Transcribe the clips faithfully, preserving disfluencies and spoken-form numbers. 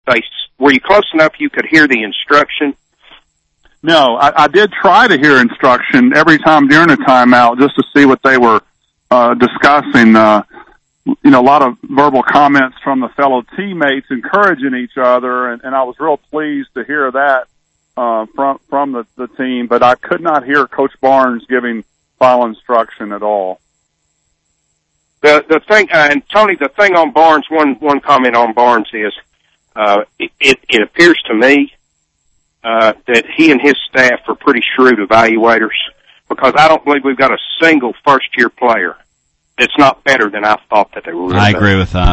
they were you close enough you could hear the instruction? No, I, I did try to hear instruction every time during a timeout just to see what they were uh, discussing. Uh, you know, a lot of verbal comments from the fellow teammates encouraging each other, and, and I was real pleased to hear that uh, from from the, the team. But I could not hear Coach Barnes giving final instruction at all. The the thing, uh, and Tony, the thing on Barnes, one one comment on Barnes is, uh, it, it, it appears to me uh, that he and his staff are pretty shrewd evaluators, because I don't believe we've got a single first-year player that's not better than I thought that they were. I agree with that.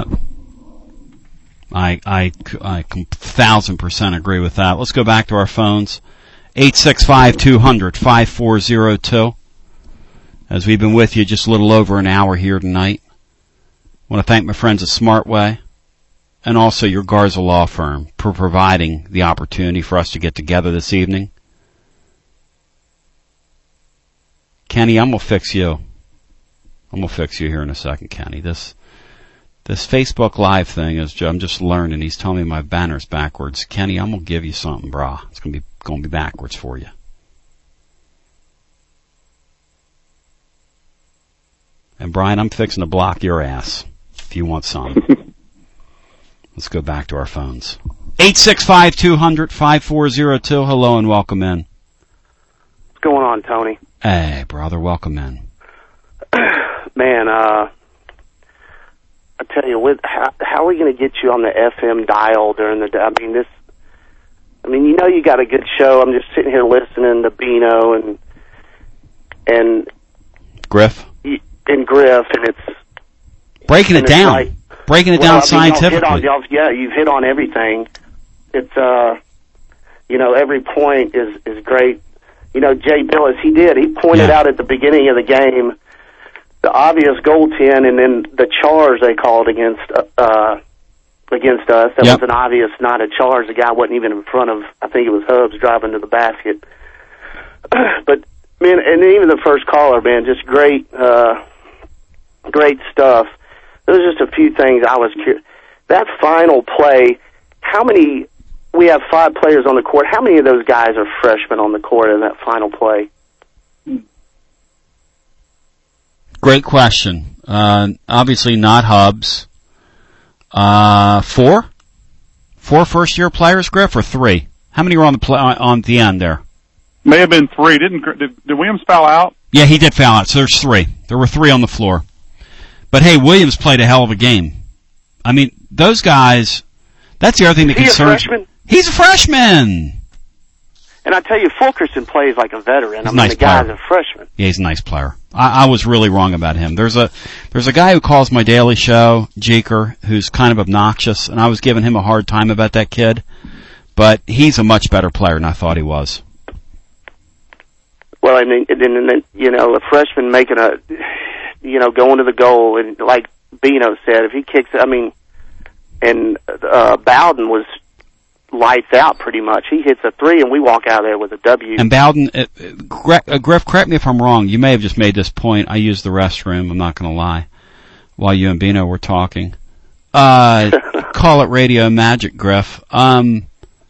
I, I, I thousand percent agree with that. Let's go back to our phones. eight six five, two hundred, five four zero two. As we've been with you just a little over an hour here tonight. I want to thank my friends at Smartway and also your Garza Law Firm for providing the opportunity for us to get together this evening. Kenny, I'm going to fix you. I'm going to fix you here in a second, Kenny. This this Facebook Live thing is, I'm just learning. He's telling me my banner's backwards. Kenny, I'm going to give you something, brah. It's going to be going to be backwards for you. And Brian, I'm fixing to block your ass if you want some. Let's go back to our phones. eight six five, two hundred, five four zero two. Hello and welcome in. What's going on, Tony? Hey, brother, welcome in. Man, uh, I tell you, with, how, how are we going to get you on the F M dial during the day? I mean, this, I mean, you know you got a good show. I'm just sitting here listening to Bino and, and, Griff? And Griff, and it's breaking it and down, like, breaking it well, down I mean, scientifically. Hit on, yeah, you've hit on everything. It's uh, you know, every point is is great. You know, Jay Billis, he did. He pointed yeah. out at the beginning of the game the obvious goaltend, and then the charge they called against uh against us. That yep. was an obvious, not a charge. The guy wasn't even in front of. I think it was Hubs driving to the basket. But man, and even the first caller, man, just great. Uh, Great stuff. There's just a few things I was curious. That final play, how many, we have five players on the court, how many of those guys are freshmen on the court in that final play? Great question. Uh, obviously not Hubs. Uh, four? Four first-year players, Griff, or three? How many were on the play, on the end there? May have been three. Didn't did, did Williams foul out? Yeah, he did foul out, so there's three. There were three on the floor. But hey, Williams played a hell of a game. I mean, those guys, that's the other thing that Is he concerns a freshman? He's a freshman. And I tell you, Fulkerson plays like a veteran. He's I a mean, nice the guy's player. a freshman. Yeah, he's a nice player. I, I was really wrong about him. There's a there's a guy who calls my daily show, Jeker, who's kind of obnoxious, and I was giving him a hard time about that kid. But he's a much better player than I thought he was. Well, I mean, and then, you know, a freshman making a, you know, going to the goal, and like Bino said, if he kicks, I mean, and uh, Bowden was lights out pretty much. He hits a three, and we walk out of there with a W. And Bowden, uh, uh, Griff, correct me if I'm wrong. You may have just made this point. I used the restroom. I'm not going to lie. While you and Bino were talking, uh, call it radio magic, Griff. Um,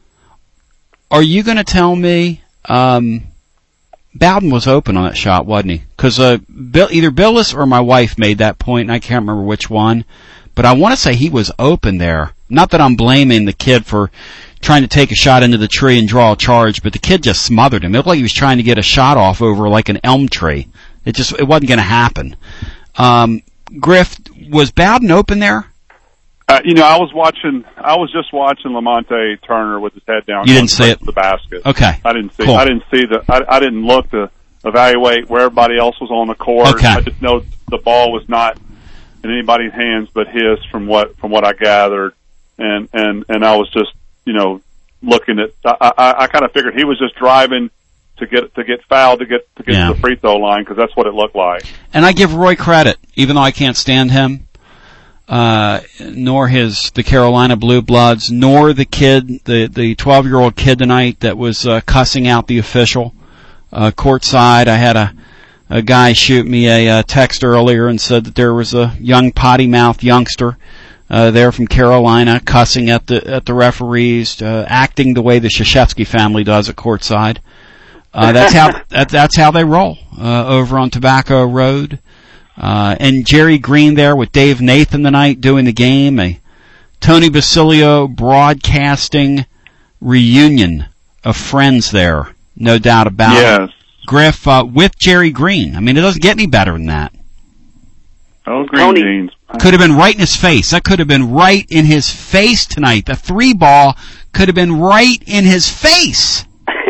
are you going to tell me? Um, Bowden was open on that shot, wasn't he? Because uh, Bill, either Billis or my wife made that point, and I can't remember which one. But I want to say he was open there. Not that I'm blaming the kid for trying to take a shot into the tree and draw a charge, but the kid just smothered him. It looked like he was trying to get a shot off over like an elm tree. It just it wasn't going to happen. Um, Griff, was Bowden open there? Uh, you know, I was watching. I was just watching Lamonte Turner with his head down. You didn't see it? The basket. Okay. I didn't see. Cool. I didn't see the. I, I didn't look to evaluate where everybody else was on the court. Okay. I just know the ball was not in anybody's hands but his, from what from what I gathered, and and and I was just you know looking at. I I, I kind of figured he was just driving to get to get fouled to get to get Yeah. to the free throw line, because that's what it looked like. And I give Roy credit, even though I can't stand him. Uh, nor his, the Carolina Blue Bloods, nor the kid, the, the twelve year old kid tonight that was, uh, cussing out the official, uh, courtside. I had a, a guy shoot me a, uh text earlier and said that there was a young potty mouthed youngster, uh, there from Carolina, cussing at the at the referees, uh, acting the way the Krzyzewski family does at courtside. Uh, that's how that, that's how they roll uh, over on Tobacco Road. Uh, and Jerry Green there with Dave Nathan tonight doing the game. A Tony Basilio broadcasting reunion of friends there, no doubt about yes. it. Griff uh, with Jerry Green. I mean, it doesn't get any better than that. Oh, green Tony. jeans. Could have been right in his face. That could have been right in his face tonight. The three ball could have been right in his face.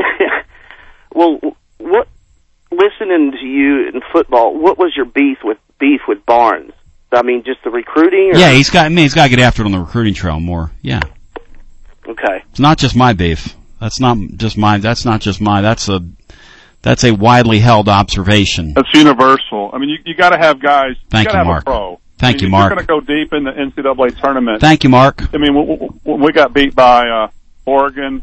Well, what? Listening to you in football, what was your beef with beef with Barnes? I mean, just the recruiting? Or? Yeah, he's got. I mean, he's got to get after it on the recruiting trail more. Yeah. Okay. It's not just my beef. That's not just my. That's not just my. That's a. That's a widely held observation. That's universal. I mean, you you got to have guys. Thank you, you, have Mark. A pro. Thank I mean, you, Mark. You're going to go deep in the N C double A tournament. Thank you, Mark. I mean, we, we, we got beat by uh, Oregon,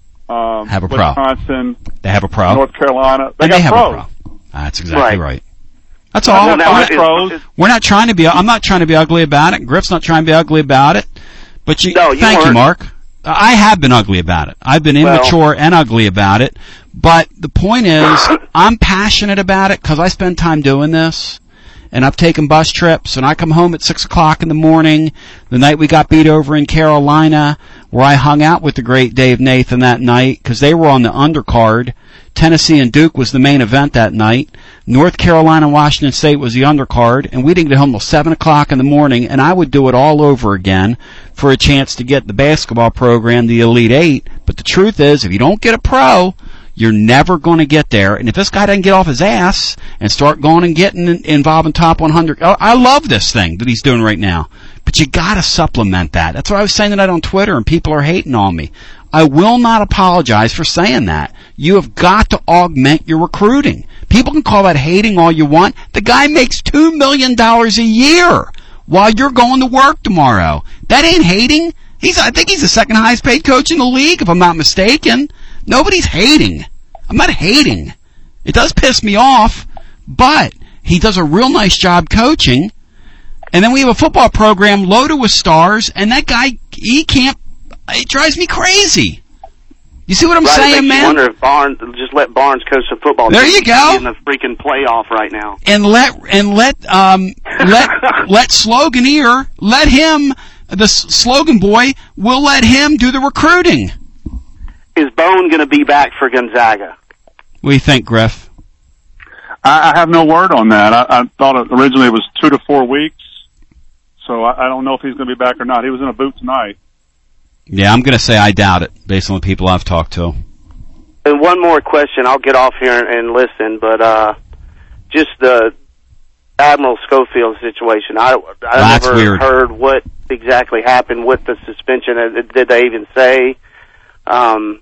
um, have a pro. Wisconsin. They have a pro. North Carolina. They and got they have pros. a pro. That's exactly right. right. That's all. all. Now, we're, pros. we're not trying to be. I'm not trying to be ugly about it. Griff's not trying to be ugly about it. But you. No, you thank weren't. you, Mark. I have been ugly about it. I've been immature well, and ugly about it. But the point is, I'm passionate about it because I spend time doing this. And I've taken bus trips, and I come home at six o'clock in the morning, the night we got beat over in Carolina, where I hung out with the great Dave Nathan that night, because they were on the undercard. Tennessee and Duke was the main event that night. North Carolina and Washington State was the undercard, and we didn't get home till seven o'clock in the morning, and I would do it all over again for a chance to get the basketball program, the Elite Eight. But the truth is, if you don't get a pro, you're never going to get there. And if this guy doesn't get off his ass and start going and getting involved in top one hundred, I love this thing that he's doing right now. But you got to supplement that. That's what I was saying tonight on Twitter, and people are hating on me. I will not apologize for saying that. You have got to augment your recruiting. People can call that hating all you want. The guy makes two million dollars a year while you're going to work tomorrow. That ain't hating. He's, I think he's the second highest paid coach in the league, if I'm not mistaken. Nobody's hating. I'm not hating. It does piss me off, but he does a real nice job coaching. And then we have a football program loaded with stars, and that guy, he can't, it drives me crazy. You see what I'm right, saying, man? I wonder if Barnes, just let Barnes coach the football there team. You go. In the freaking playoff right now. And let, and let, um, let, let Sloganeer, let him, the slogan boy, we'll let him do the recruiting. Is Bone going to be back for Gonzaga? What do you think, Griff? I, I have no word on that. I, I thought it, originally it was two to four weeks, so I, I don't know if he's going to be back or not. He was in a boot tonight. Yeah, I'm going to say I doubt it, based on the people I've talked to. And one more question. I'll get off here and, and listen, but uh, just the Admiral Schofield situation. I, I That's never weird. heard what exactly happened with the suspension. Did they even say? Um,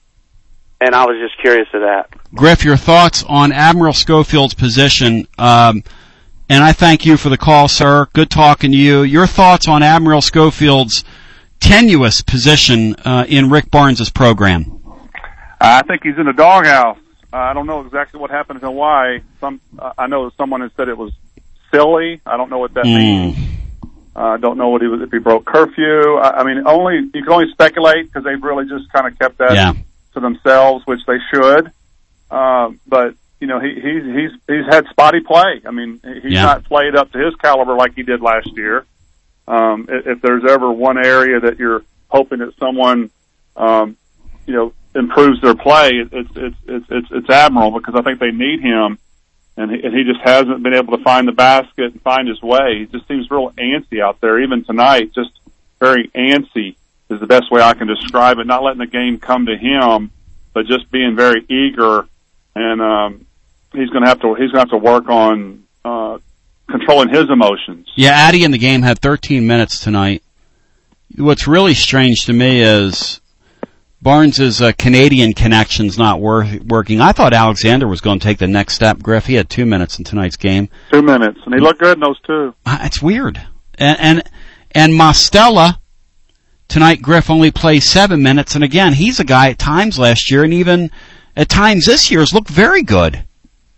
and I was just curious of that. Griff, your thoughts on Admiral Schofield's position, um, and I thank you for the call, sir. Good talking to you. Your thoughts on Admiral Schofield's tenuous position uh, in Rick Barnes' program? I think he's in the doghouse. Uh, I don't know exactly what happened in Hawaii. Some, uh, I know someone has said it was silly. I don't know what that mm. means. I uh, don't know what he was, if he broke curfew. I, I mean, only you can only speculate because they've really just kind of kept that yeah. to themselves, which they should. Uh, but you know, he, he's he's he's had spotty play. I mean, he's yeah. not played up to his caliber like he did last year. Um, if, if there's ever one area that you're hoping that someone, um, you know, improves their play, it's it's it's it's, it's Admiral, because I think they need him. And he, and he just hasn't been able to find the basket and find his way. He just seems real antsy out there. Even tonight, just very antsy is the best way I can describe it. Not letting the game come to him, but just being very eager. And um, he's going to have to he's going to have to work on uh, controlling his emotions. Yeah, Addy in the game had thirteen minutes tonight. What's really strange to me is Barnes' uh, Canadian connection's not wor- working. I thought Alexander was going to take the next step. Griff, he had two minutes in tonight's game. Two minutes, and he looked good in those two. Uh, it's weird. And, and and Mostella tonight, Griff, only plays seven minutes. And again, he's a guy at times last year and even at times this year has looked very good.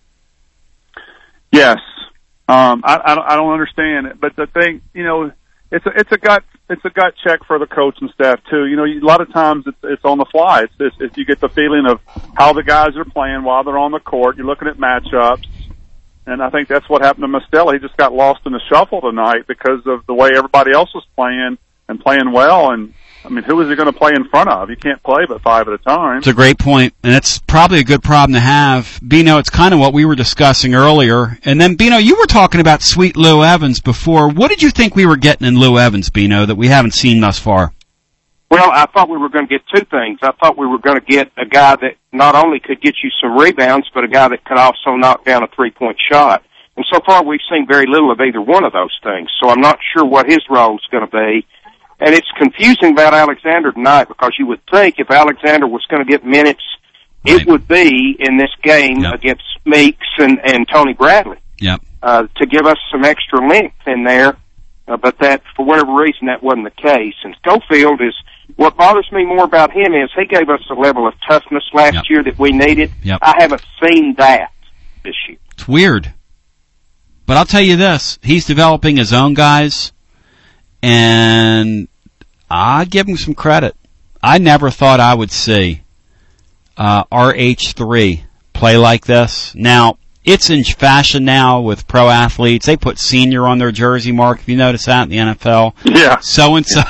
Yes. Um, I, I, don't, I don't understand it. But the thing, you know, it's a it's a gut it's a gut check for the coach and staff too. You know, a lot of times it's it's on the fly. It's, it's, it's you get the feeling of how the guys are playing while they're on the court. You're looking at matchups, and I think that's what happened to Mostelli. He just got lost in the shuffle tonight because of the way everybody else was playing and playing well. And I mean, who is he going to play in front of? You can't play but five at a time. It's a great point, and it's probably a good problem to have. Bino, it's kind of what we were discussing earlier. And then, Bino, you were talking about sweet Lou Evans before. What did you think we were getting in Lou Evans, Bino, that we haven't seen thus far? Well, I thought we were going to get two things. I thought we were going to get a guy that not only could get you some rebounds, but a guy that could also knock down a three-point shot. And so far, we've seen very little of either one of those things. So I'm not sure what his role is going to be. And it's confusing about Alexander tonight because you would think if Alexander was going to get minutes, right, it would be in this game yep. against Meeks and, and Tony Bradley yep. uh, to give us some extra length in there. Uh, but that, for whatever reason, that wasn't the case. And Schofield is, what bothers me more about him is he gave us a level of toughness last yep. year that we needed. Yep. I haven't seen that this year. It's weird. But I'll tell you this, he's developing his own guys, and I give him some credit. I never thought I would see uh, R H three play like this. Now, it's in fashion now with pro athletes. They put senior on their jersey, Mark, if you notice that in the N F L. Yeah. So-and-so.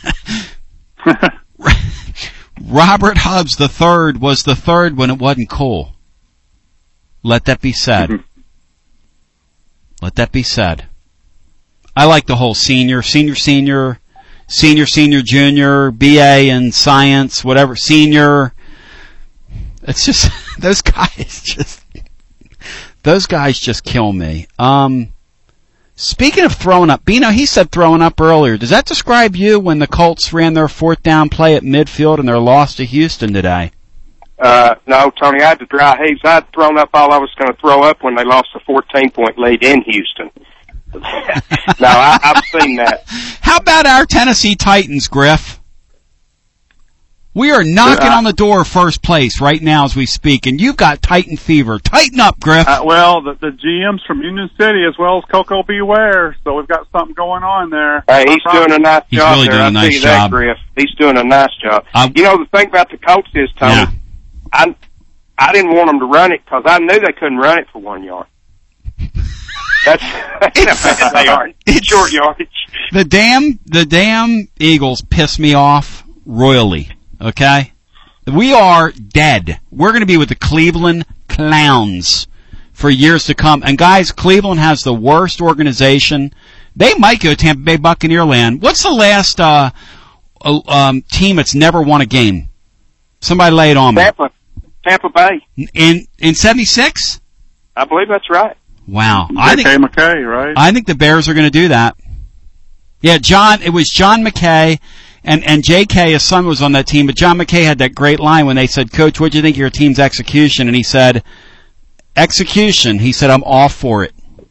Robert Hubbs the third was the third when it wasn't cool. Let that be said. Mm-hmm. Let that be said. I like the whole senior, senior, senior, senior, senior, junior, B A in science, whatever, senior. It's just, those guys just, those guys just kill me. Um, speaking of throwing up, Bino, he said throwing up earlier. Does that describe you when the Colts ran their fourth down play at midfield and their loss to Houston today? Uh, no, Tony, I had to dry heaves. I had thrown up all I was going to throw up when they lost a fourteen-point lead in Houston. No, I, I've seen that. How about our Tennessee Titans, Griff? We are knocking uh, on the door of first place right now as we speak, and you've got Titan fever. Tighten up, Griff. Uh, well, the, the G M's from Union City as well as Coco Beware, so we've got something going on there. Hey, he's doing a nice he's job really there. Doing a nice I'll tell you job. that, Griff. He's doing a nice job. Um, you know, the thing about the Colts is, Tony, yeah. I, I didn't want them to run it because I knew they couldn't run it for one yard. That's, that's they are. It's short yardage. The damn, the damn Eagles piss me off royally. Okay? We are dead. We're going to be with the Cleveland Clowns for years to come. And guys, Cleveland has the worst organization. They might go Tampa Bay Buccaneer land. What's the last, uh, uh um, team that's never won a game? Somebody lay it on me. Tampa. Tampa Bay. In, in seventy-six? I believe that's right. Wow. I think, McKay, right? I think the Bears are going to do that. Yeah, John, it was John McKay, and, and J K, his son, was on that team, but John McKay had that great line when they said, Coach, what do you think of your team's execution? And he said, execution. He said, I'm all for it.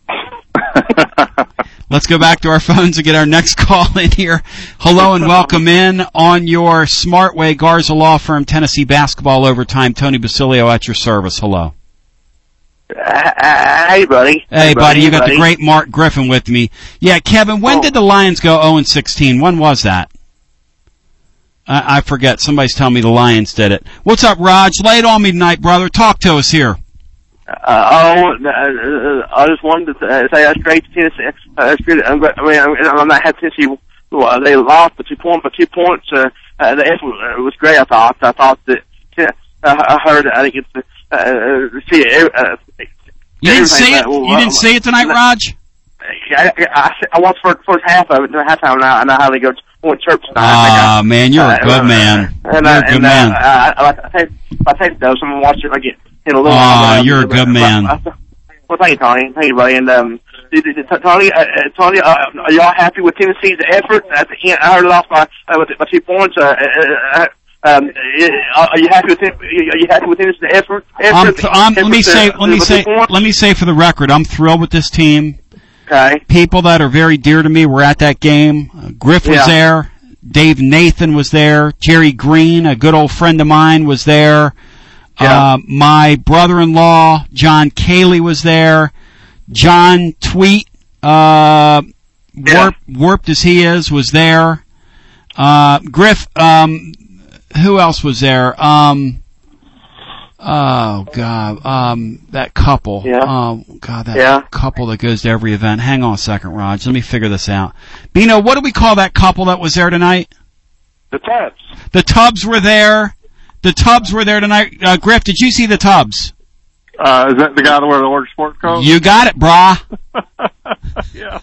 Let's go back to our phones and get our next call in here. Hello and welcome in on your Smart Way Garza Law Firm Tennessee Basketball Overtime. Tony Basilio at your service. Hello. Uh, hey, buddy. Hey, hey buddy. buddy. You got buddy. the great Mark Griffin with me. Yeah, Kevin, when oh. did the Lions go oh and sixteen? When was that? I, I forget. Somebody's telling me the Lions did it. What's up, Raj? Lay it on me tonight, brother. Talk to us here. Uh, oh, uh, I just wanted to uh, say that's great. Tennessee. Uh, that's good. I'm, I mean, I'm, I'm not happy Tennessee. Well, they lost by two points. But two points. Uh, uh, the effort was great. I thought. I thought that. Uh, I heard. I think it's. Uh, uh, see, uh, you didn't see it. You didn't see it tonight, Raj. I, I, I watched the first, first half of it. The halftime now. I know how they go to church tonight. Ah, uh, man, you're uh, a good man. And, you're uh, a good and, man. Uh, I, I take. I take those. I'm gonna watch it. I get in a little. Ah, uh, you're a good man. I, I, well, thank you, Tony. Thank you, buddy. And um, Tony, uh, Tony, uh, are y'all happy with Tennessee's effort? At the end, I heard it lost by uh, with, by two points. Uh, uh, um, are you happy with him? Are you happy with Tennessee's effort? effort I'm th- I'm, effort let me to, say. Let me say. Points? Let me say for the record, I'm thrilled with this team. Okay. People that are very dear to me were at that game. Uh, Griff was yeah. there. Dave Nathan was there. Jerry Green, a good old friend of mine, was there. Yeah. Uh, my brother-in-law, John Cayley, was there. John Tweet, uh, yeah. warp, warped as he is, was there. Uh, Griff, um, who else was there? Um, oh God, um, that couple. Yeah. Oh God, that yeah. couple that goes to every event. Hang on a second, Raj. Let me figure this out. Bino, what do we call that couple that was there tonight? The Tubbs. The Tubbs were there. The Tubbs were there tonight. Uh, Griff, did you see the Tubbs? Uh, is that the guy that wears the orange sport coat? You got it, brah. Yeah.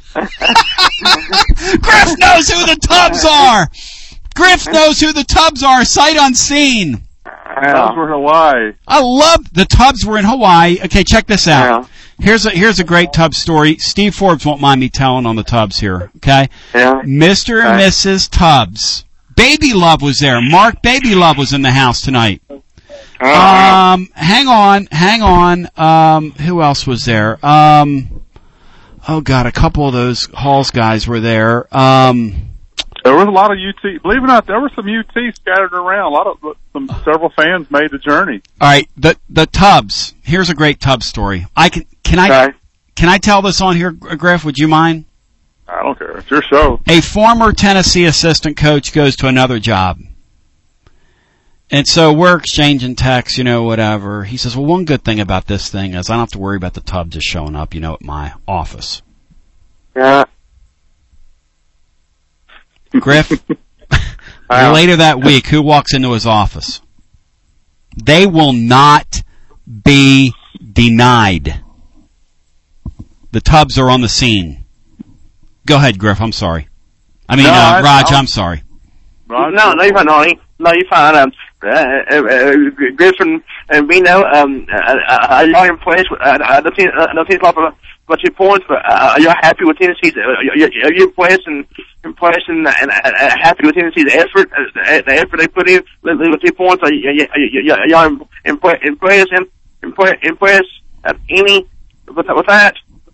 Griff knows who the Tubbs are. Griff knows who the Tubbs are, sight unseen. Tubbs were Hawaii. I love the Tubbs were in Hawaii. Okay, check this out. Yeah. Here's a here's a great Tubbs story. Steve Forbes won't mind me telling on the Tubbs here. Okay, yeah. Mister and Okay. Missus Tubbs. Baby Love was there. Mark Baby Love was in the house tonight. Uh-huh. Um, hang on, hang on. Um, who else was there? Um, oh God, a couple of those Halls guys were there. Um. There was a lot of U T. Believe it or not, there were some U T scattered around. A lot of some several fans made the journey. All right, the the Tubbs. Here's a great Tubbs story. I can can I Okay. can I tell this on here, Griff? Would you mind? I don't care. It's your show. A former Tennessee assistant coach goes to another job, and so we're exchanging texts, you know, whatever. He says, "Well, one good thing about this thing is I don't have to worry about the Tubbs just showing up, you know, at my office." Yeah. Griff, Wow. later that week, who walks into his office? They will not be denied. The Tubbs are on the scene. Go ahead, Griff. I'm sorry. I mean, No, uh, I- Raj, I'll- I'm sorry. Right? No, no, you're fine, Arnie. No, you're fine. Um, uh, uh, uh, Griffin and Bino, um, uh, uh, y'all impressed with, uh, I don't think, uh, I don't think a lot of, about your points, but, uh, are you happy with Tennessee's, uh, are you, are you impressed and, impressed and, and, uh, happy with Tennessee's effort, uh, the, the effort they put in with, with your points? Are you, are you, are y'all impressed, impressed and, impressed, impressed at any, with, with that?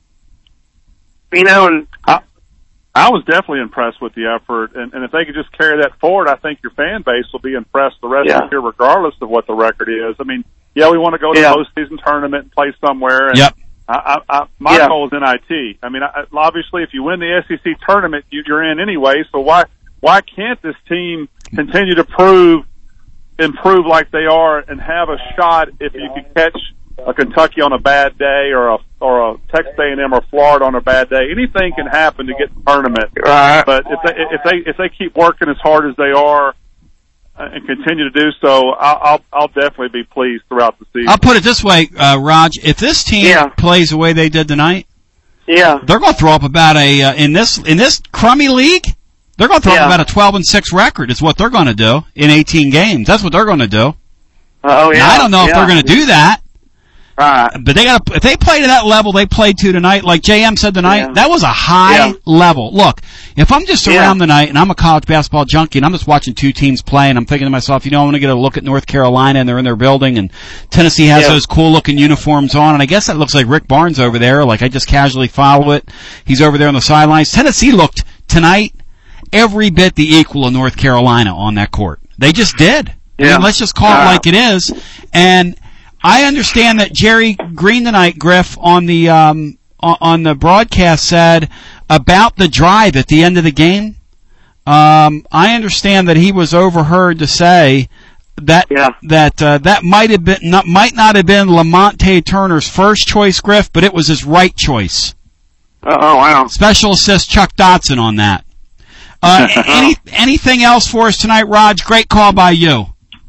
Bino and, I, I was definitely impressed with the effort, and, and if they could just carry that forward, I think your fan base will be impressed the rest Yeah. of the year, regardless of what the record is. I mean, yeah, we want to go to Yeah. the postseason tournament and play somewhere. And Yep. I, I, I, my Yeah. goal is N I T. I mean, I, obviously, if you win the S E C tournament, you, you're in anyway. So why why can't this team continue to prove improve like they are and have a shot if you can catch a Kentucky on a bad day or a or a Texas A and M or Florida on a bad day? Anything can happen to get the tournament. Right. But if they if they if they keep working as hard as they are uh, and continue to do so, I'll I'll, I'll definitely be pleased throughout the season. I'll put it this way, uh, Raj. If this team Yeah. plays the way they did tonight, Yeah. they're going to throw up about a uh, in this in this crummy league. They're going to throw Yeah. up about a twelve and six record. Is what they're going to do in eighteen games. That's what they're going to do. Oh, yeah. Now, I don't know if yeah. they're going to do that. Right. But they got if they play to that level they played to tonight, like J M said tonight, Yeah. that was a high Yeah. level. Look, if I'm just Yeah. around tonight and I'm a college basketball junkie and I'm just watching two teams play and I'm thinking to myself, you know, I want to get a look at North Carolina and they're in their building and Tennessee has Yeah. those cool looking uniforms on and I guess that looks like Rick Barnes over there. Like I just casually follow it. He's over there on the sidelines. Tennessee looked tonight every bit the equal of North Carolina on that court. They just did. I Yeah. mean, let's just call it Yeah. like it is. And I understand that Jerry Green tonight, Griff, on the um, on, on the broadcast said about the drive at the end of the game. Um, I understand that he was overheard to say that Yeah. that uh, that might have been not might not have been Lamonte Turner's first choice, Griff, but it was his right choice. Oh, wow. Special assist Chuck Dotson on that. Uh, any anything else for us tonight, Raj? Great call by you.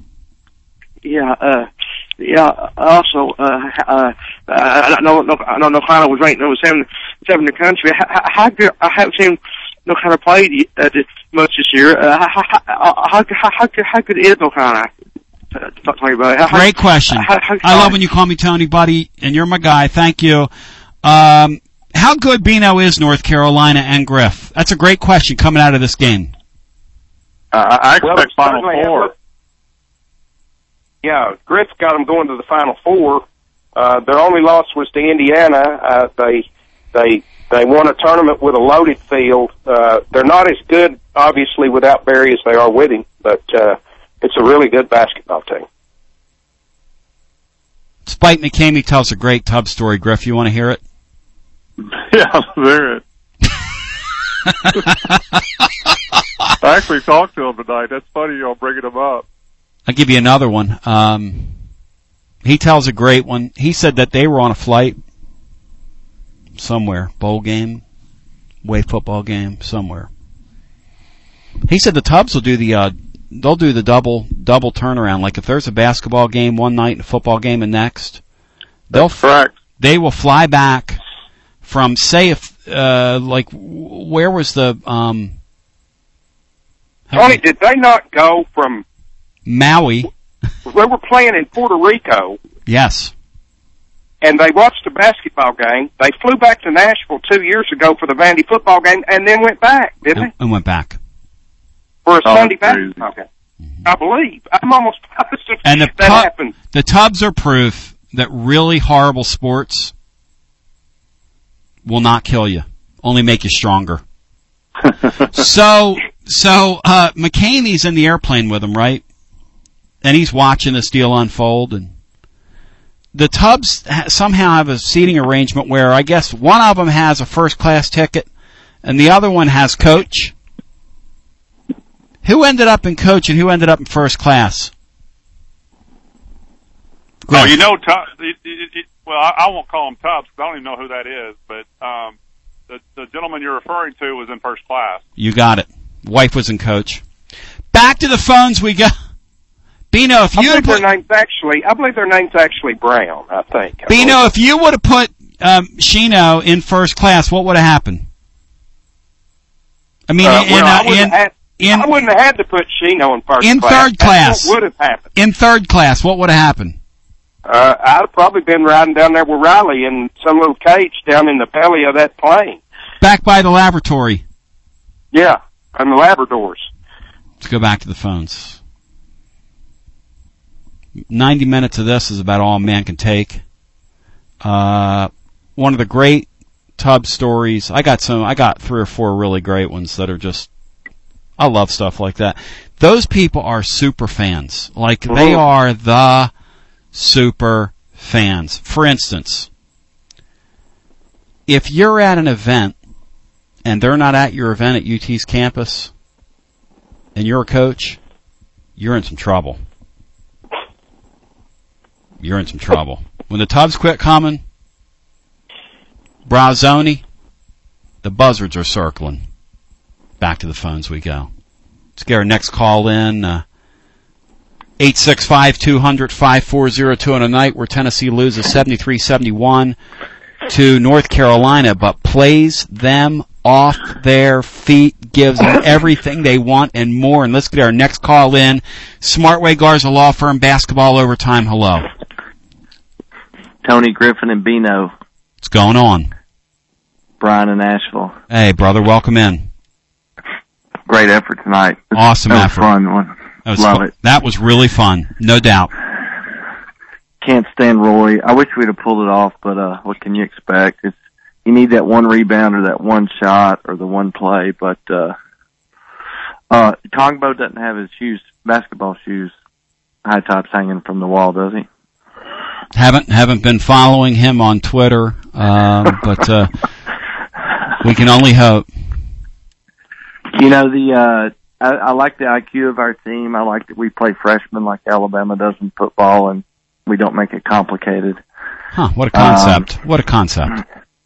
Yeah, uh, yeah, also, uh, uh, I know, no, I know North Carolina was ranked number seven, seven in the country. How, how good, I haven't seen North Carolina play uh, this, much this year. Uh, how, how, how, how, how, good, how good is North Carolina? Uh, talk to me about it. How, Great question. How, how, I love when you call me Tony, buddy, and you're my guy. Thank you. Um, how good Bino is North Carolina and Griff? That's a great question coming out of this game. Uh, I expect Well, Final certainly Four. have- Yeah, Griff got them going to the Final Four. Uh, their only loss was to Indiana. Uh, they they they won a tournament with a loaded field. Uh, they're not as good, obviously, without Barry as they are with him, but uh, it's a really good basketball team. Spike McCamey tells a great Tubbs story. Griff, you want to hear it? Yeah, there it. I actually talked to him tonight. That's funny y'all bringing him up. I'll give you another one. Um, he tells a great one. He said that they were on a flight somewhere, bowl game, away football game, somewhere. He said the Tubs will do the, uh, they'll do the double, double turnaround. Like if there's a basketball game one night and a football game the next, they'll, That's correct. They will fly back from, say, if, uh, like, where was the, um, Tony, did they not go from Maui? They were playing in Puerto Rico. Yes. And they watched a basketball game. They flew back to Nashville two years ago for the Vandy football game, and then went back, didn't And, they? and went back. For a Oh, Sunday that's crazy. basketball game. Mm-hmm. I believe. I'm almost positive And the, that Tub- happened. the Tubs are proof that really horrible sports will not kill you, only make you stronger. so, so, uh, McCamey's in the airplane with him, right? And he's watching this deal unfold, and the Tubs ha- somehow have a seating arrangement where I guess one of them has a first class ticket and the other one has coach. Who ended up in coach and who ended up in first class? Oh, you know, Tub, it, it, it, well, I, I won't call him Tubbs because I don't even know who that is, but um, the, the gentleman you're referring to was in first class. You got it. Wife was in coach. Back to the phones we go. Bino, if I you believe put, their name's actually, I believe their name's actually Brown, I think. I Bino, believe. if you would have put um, Shino in first class, what would have happened? I mean, Uh, in, well, I uh, wouldn't in, have had, in, I wouldn't have had to put Shino in first in class. third class. That's what would have happened. in third class, what would have happened? Uh, I'd have probably been riding down there with Riley in some little cage down in the belly of that plane. Back by the laboratory. Yeah, and the Labradors. Let's go back to the phones. ninety minutes of this is about all a man can take. Uh, one of the great Tub stories. I got some, I got three or four really great ones that are just, I love stuff like that. Those people are super fans. Like, mm-hmm. They are the super fans. For instance, if you're at an event and they're not at your event at U T's campus and you're a coach, you're in some trouble. You're in some trouble. When the Tubs quit coming, Brazzoni, the buzzards are circling. Back to the phones we go. Let's get our next call in. Uh, eight six five, two hundred, five four zero two on a night where Tennessee loses seventy-three seventy-one to North Carolina, but plays them off their feet, gives them everything they want and more. And let's get our next call in. Smartway Garza Law Firm, Basketball Overtime. Hello. Tony, Griffin, and Bino. What's going on? Brian in Nashville. Hey, brother, welcome in. Great effort tonight. Awesome that effort. Was fun one. That was Love fun. it. That was really fun, no doubt. Can't stand Roy. I wish we'd have pulled it off, but uh, what can you expect? It's you need that one rebound or that one shot or the one play. But uh, uh, Kongbo doesn't have his shoes, basketball shoes, high tops hanging from the wall, does he? Haven't haven't been following him on Twitter, uh, but uh, we can only hope. You know, the uh, I, I like the I Q of our team. I like that we play freshmen like Alabama does in football, and we don't make it complicated. Huh, what a concept. Um, what a concept.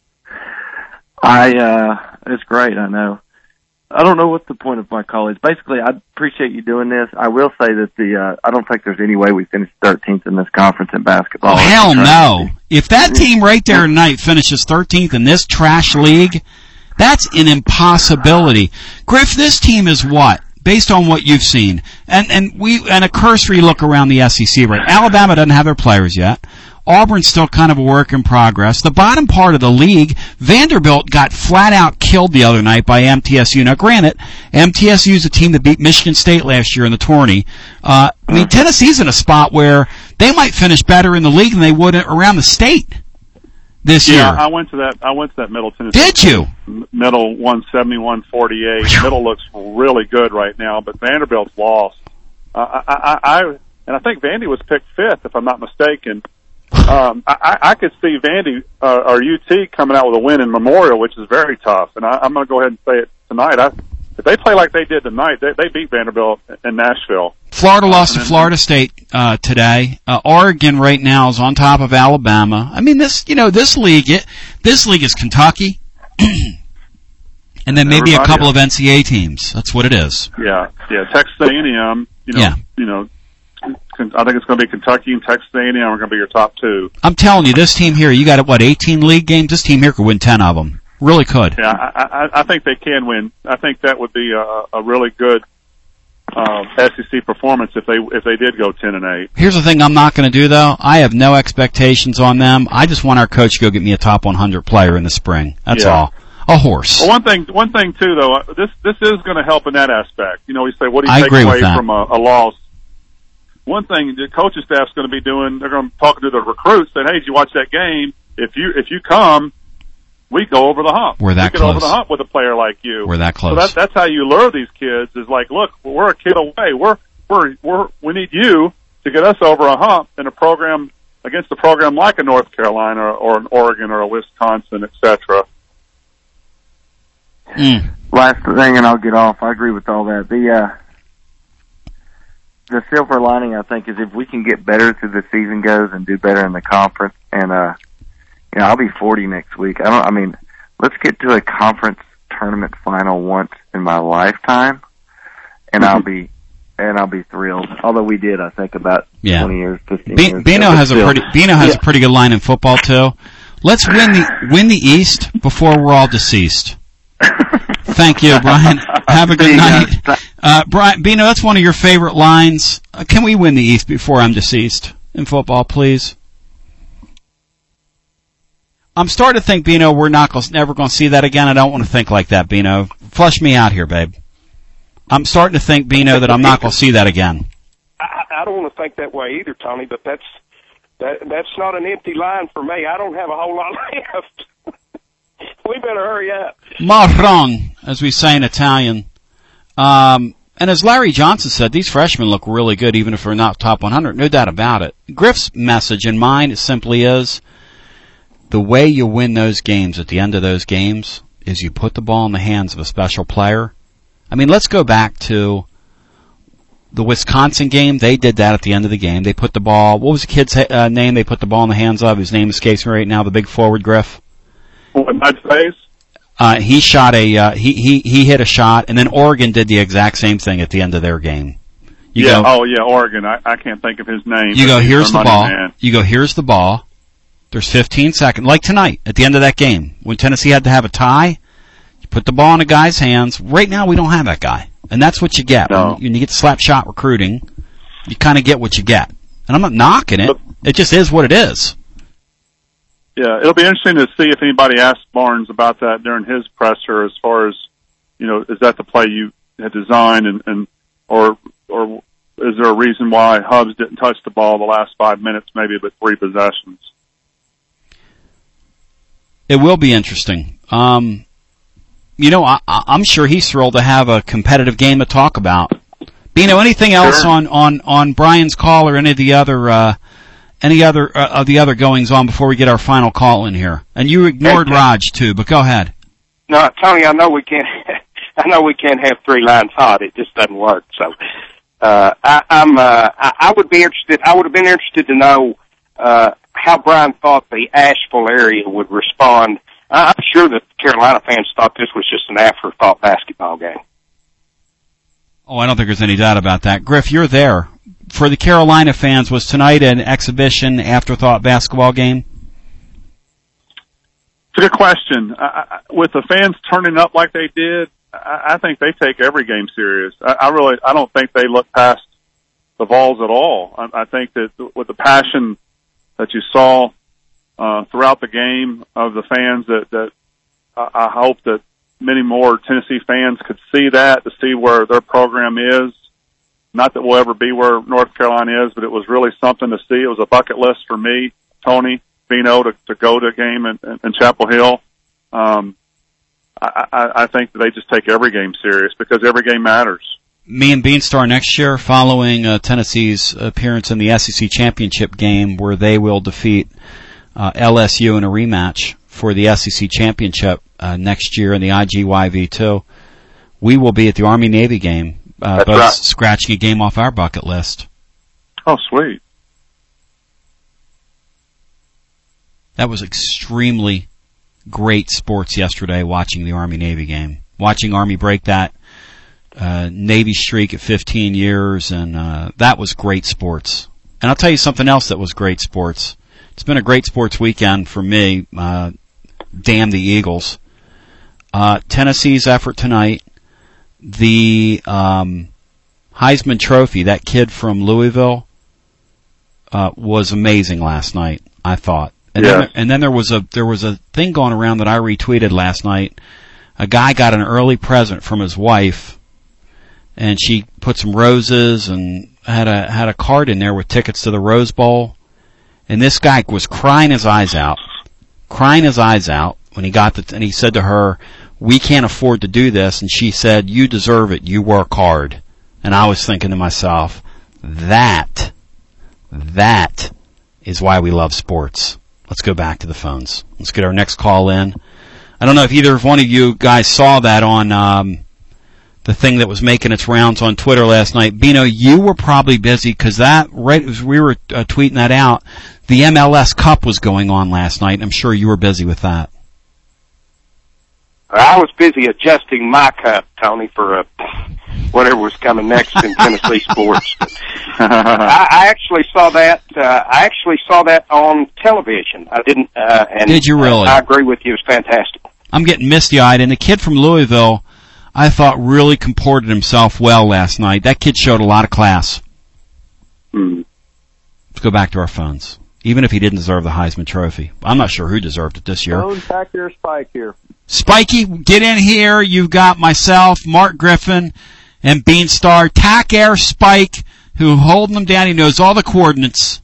I, uh, it's great, I know. I don't know what the point of my call is. Basically, I appreciate you doing this. I will say that the, uh, I don't think there's any way we finish thirteenth in this conference in basketball. Oh, hell no. If that team right there tonight finishes thirteenth in this trash league, that's an impossibility. Griff, this team is what? Based on what you've seen, and and we and a cursory look around the S E C, right? Alabama doesn't have their players yet. Auburn's still kind of a work in progress. The bottom part of the league, Vanderbilt got flat out killed the other night by M T S U. Now, granted, M T S U is a team that beat Michigan State last year in the tourney. Uh, I mean, Tennessee's in a spot where they might finish better in the league than they would around the state this yeah, year. Yeah, I went to that. I went to that Middle Tennessee. Did you? Middle one seventy one forty eight. Middle looks really good right now, but Vanderbilt's lost. Uh, I, I, I, and I think Vandy was picked fifth, if I'm not mistaken. um, I, I could see Vandy uh, or U T coming out with a win in Memorial, which is very tough. And I, I'm going to go ahead and say it tonight. I, if they play like they did tonight, they, they beat Vanderbilt in Nashville. Florida lost to Florida State uh, today. Uh, Oregon right now is on top of Alabama. I mean, this you know this league it, this league is Kentucky, and then maybe Everybody a couple else. of N C A A teams. That's what it is. Yeah, yeah. Texas A and M. You know, yeah. you know. I think it's going to be Kentucky and Texas A and M are going to be your top two. I'm telling you, this team here, you got what eighteen league games. This team here could win ten of them. Really could. Yeah, I, I, I think they can win. I think that would be a, a really good uh, S E C performance if they if they did go ten and eight. Here's the thing I'm not going to do though. I have no expectations on them. I just want our coach to go get me a top one hundred player in the spring. That's yeah. all. A horse. Well, one thing, one thing too though. This this is going to help in that aspect. You know, we say, what do you I take away from a, a loss? One thing the coaching staff's going to be doing, they're going to be talking to the recruits, saying, "Hey, did you watch that game? If you if you come, we go over the hump. We're that we get close. over the hump with a player like you. We're that close. So that, that's how you lure these kids. Is like, look, we're a kid away. We're we're we're we need you to get us over a hump in a program against a program like a North Carolina or, or an Oregon or a Wisconsin, et cetera." Mm. Last thing, and I'll get off. I agree with all that. The uh, the silver lining, I think, is if we can get better through the season goes and do better in the conference. And uh, you know, I'll be forty next week. I don't. I mean, let's get to a conference tournament final once in my lifetime, and mm-hmm. I'll be and I'll be thrilled. Although we did, I think, about yeah. twenty years, fifteen B- years. Bino ago, has still. a pretty Bino has yeah. a pretty good line in football too. Let's win the win the East before we're all deceased. Thank you, Brian. Have a good night. Uh, Brian, Bino, that's one of your favorite lines. Uh, can we win the East before I'm deceased in football, please? I'm starting to think, Bino, we're not gonna, never going to see that again. I don't want to think like that, Bino. Flush me out here, babe. I'm starting to think, Bino, that I'm not going to see that again. I, I don't want to think that way either, Tony, but that's that, that's not an empty line for me. I don't have a whole lot left. We better hurry up. Marron, as we say in Italian. Um, and as Larry Johnson said, these freshmen look really good, even if they're not top one hundred. No doubt about it. Griff's message and mine simply is, the way you win those games at the end of those games is you put the ball in the hands of a special player. I mean, let's go back to the Wisconsin game. They did that at the end of the game. They put the ball, what was the kid's uh, name they put the ball in the hands of? His name escapes me right now, the big forward, Griff. What, my face? Uh, he shot a, uh, he, he, he hit a shot, and then Oregon did the exact same thing at the end of their game. You yeah, go, oh yeah, Oregon. I, I can't think of his name. You go, here's the ball. Man. You go, here's the ball. There's fifteen seconds, like tonight, at the end of that game, when Tennessee had to have a tie, you put the ball in a guy's hands. Right now, we don't have that guy. And that's what you get. No. When you get the slap shot recruiting, you kind of get what you get. And I'm not knocking it. It just is what it is. Yeah, it'll be interesting to see if anybody asked Barnes about that during his presser, as far as, you know, is that the play you had designed, and, and or or is there a reason why Hubbs didn't touch the ball the last five minutes, maybe but three possessions? It will be interesting. Um, you know, I, I'm sure he's thrilled to have a competitive game to talk about. Bino, anything else Sure. on, on, on Brian's call or any of the other uh, any other uh, of the other goings on before we get our final call in here? And you ignored Hey, Raj too, but go ahead. No, Tony, I know we can't. I know we can't have three lines hot. It just doesn't work. So, uh, I, I'm. Uh, I, I would be interested. I would have been interested to know uh, how Brian thought the Asheville area would respond. I'm sure that Carolina fans thought this was just an afterthought basketball game. Oh, I don't think there's any doubt about that. Griff, you're there. For the Carolina fans, was tonight an exhibition, afterthought basketball game? It's a good question. I, I, with the fans turning up like they did, I, I think they take every game serious. I, I really, I don't think they look past the Vols at all. I, I think that with the passion that you saw uh, throughout the game of the fans, that that I, I hope that many more Tennessee fans could see that, to see where their program is. Not that we'll ever be where North Carolina is, but it was really something to see. It was a bucket list for me, Tony, Bino, to, to go to a game in, in, in Chapel Hill. Um, I, I, I think that they just take every game serious because every game matters. me and Beanstar next year, following uh, Tennessee's appearance in the S E C championship game, where they will defeat uh, L S U in a rematch for the S E C championship uh, next year in the I G Y V two. We will be at the Army-Navy game, uh, That's both right. scratching a game off our bucket list. Oh, sweet. That was extremely great sports yesterday, watching the Army-Navy game. Watching Army break that uh, Navy streak at fifteen years, and uh, that was great sports. And I'll tell you something else that was great sports. It's been a great sports weekend for me. Uh, damn the Eagles. Uh, Tennessee's effort tonight. The um, Heisman Trophy, that kid from Louisville, uh, was amazing last night, I thought. And, Yeah. then, and then there was a there was a thing going around that I retweeted last night. A guy got an early present from his wife, and she put some roses and had a had a card in there with tickets to the Rose Bowl. And this guy was crying his eyes out, crying his eyes out when he got the. And he said to her, "We can't afford to do this." And she said, "You deserve it. You work hard." And I was thinking to myself, that that is why we love sports. Let's go back to the phones. Let's get our next call in. I don't know if either one of you guys saw that on um, the thing that was making its rounds on Twitter last night. Bino, you were probably busy because that, right as we were uh, tweeting that out, the M L S Cup was going on last night. I'm sure you were busy with that. I was busy adjusting my cup, Tony, for uh, whatever was coming next in Tennessee sports. I, I actually saw that. Uh, I actually saw that on television. I didn't. Uh, and Did you really? I agree with you. It was fantastic. I'm getting misty-eyed, and the kid from Louisville, I thought really comported himself well last night. That kid showed a lot of class. Hmm. Let's go back to our phones. Even if he didn't deserve the Heisman Trophy. I'm not sure who deserved it this year. Phone back here, Spike here. Spikey, get in here. You've got myself, Mark Griffin, and Beanstar. Tack Air Spike, who holding them down. He knows all the coordinates.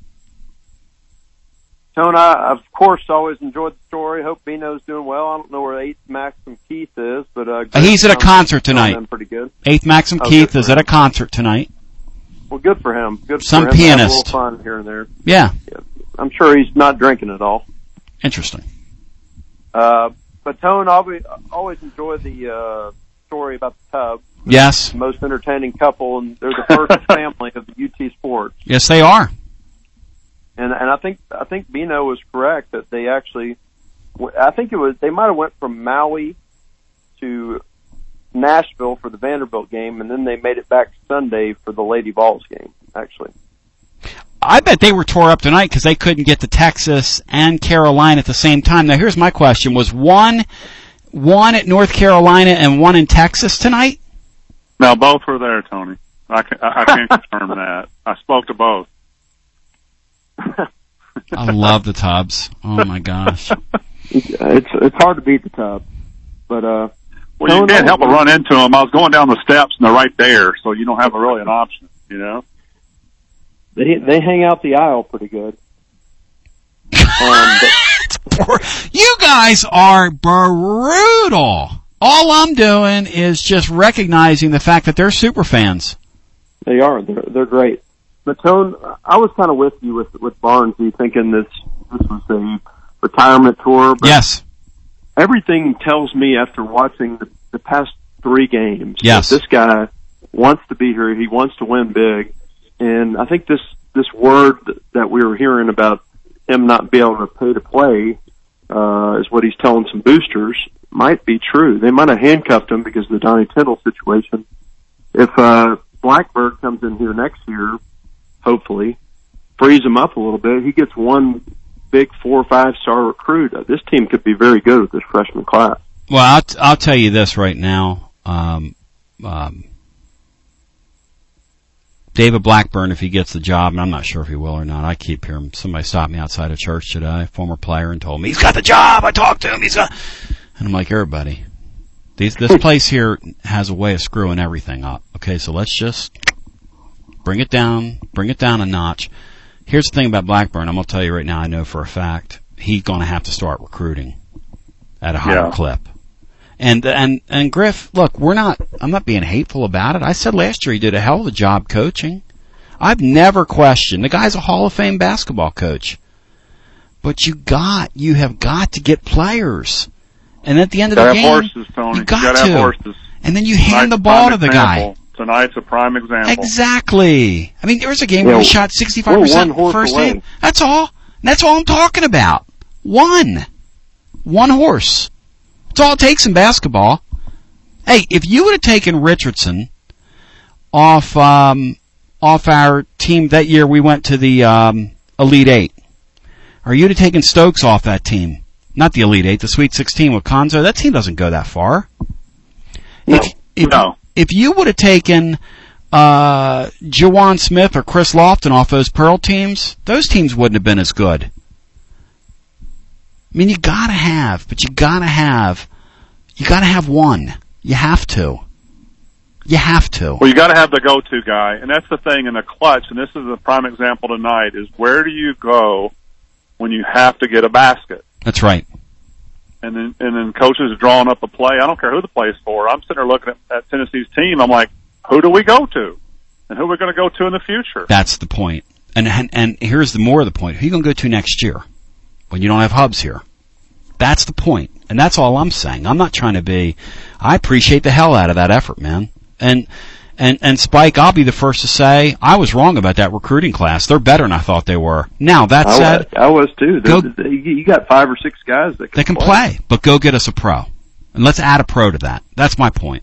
Tone, I, of course, always enjoyed the story. Hope Bino's doing well. I don't know where eighth Maxim Keith is, but uh, Uh, he's at a concert tonight. Them pretty good. Eighth Maxim Oh, Keith good is for at a him. concert tonight. Well, good for him. Good Some for him. Have pianist. a little fun here and there. Yeah, I'm sure he's not drinking at all. interesting. Uh, but Tone, I always, always enjoy the uh, story about the Cubs. Yes, The most entertaining couple, and they're the first family of the U T Sports. yes, they are. And and I think I think Bino was correct that they actually, I think it was they might have went from Maui to Nashville for the Vanderbilt game, and then they made it back Sunday for the Lady Vols game. Actually, I bet they were tore up tonight because they couldn't get to Texas and Carolina at the same time. Now, here's my question: was one one at North Carolina and one in Texas tonight? No, both were there, Tony. I can, I, I can confirm that. I spoke to both. I love the Tubs. Oh my gosh! it's it's hard to beat the Tub, but uh, Well, you no, can't no, help but run into them. I was going down the steps, and they're right there, so you don't have a, really an option, you know? they they hang out the aisle pretty good. Um, but, You guys are brutal. All I'm doing is just recognizing the fact that they're super fans. They are. They're, they're great. But Tone, I was kind of with you with with Barnesy, thinking this this was a retirement tour. But Yes. everything tells me after watching the, the past three games Yes. that this guy wants to be here. He wants to win big, and I think this this word that, that we were hearing about him not being able to pay to play uh, is what he's telling some boosters might be true. They might have handcuffed him because of the Donnie Tittle situation. If uh, Blackbird comes in here next year, hopefully, frees him up a little bit, he gets one big four or five star recruit. Uh, this team could be very good with this freshman class. Well, I'll, t- I'll tell you this right now. Um, um, David Blackburn, if he gets the job, and I'm not sure if he will or not. I keep hearing somebody stopped me outside of church today, a former player, and told me he's got the job. I talked to him. He's got, and I'm like, everybody, these, this place here has a way of screwing everything up. Okay, so let's just bring it down, bring it down a notch. Here's the thing about Blackburn. I'm gonna tell you right now. I know for a fact he's gonna have to start recruiting at a higher Yeah. clip. And, and, and Griff, look, we're not, I'm not being hateful about it. I said last year he did a hell of a job coaching. I've never questioned. The guy's a Hall of Fame basketball coach. But you got, you have got to get players. And at the end of the game, horses, Tony. you got you gotta to. Have horses. And then you hand Tonight's the ball a to the example. guy. Tonight's a prime example. Exactly. I mean, there was a game Yeah, where he shot sixty-five percent we're one horse first away. game. That's all. That's all I'm talking about. One. One horse. That's all it takes in basketball. Hey, if you would have taken Richardson off, um, off our team that year we went to the, um, Elite Eight, or you'd have taken Stokes off that team, not the Elite Eight, the Sweet sixteen with Konzo, that team doesn't go that far. No. If, if, No. if you would have taken, uh, Juwan Smith or Chris Lofton off those Pearl teams, those teams wouldn't have been as good. I mean, you gotta have, but you gotta have, you gotta have one. You have to. You have to. Well, you got to have the go-to guy, and that's the thing in the clutch. And this is a prime example tonight: is where do you go when you have to get a basket? That's right. And then, and then coaches are drawing up a play. I don't care who the play's for. I'm sitting there looking at, at Tennessee's team. I'm like, who do we go to, and who are we going to go to in the future? That's the point. And and, and here's the more of the point: who are you going to go to next year when you don't have hubs here? That's the point. And that's all I'm saying. I'm not trying to be, I appreciate the hell out of that effort, man. And, and, and Spike, I'll be the first to say, I was wrong about that recruiting class. They're better than I thought they were. Now, that I said, was, I was too. Go, They, they, you got five or six guys that can they can play. play, but go get us a pro. And let's add a pro to that. That's my point.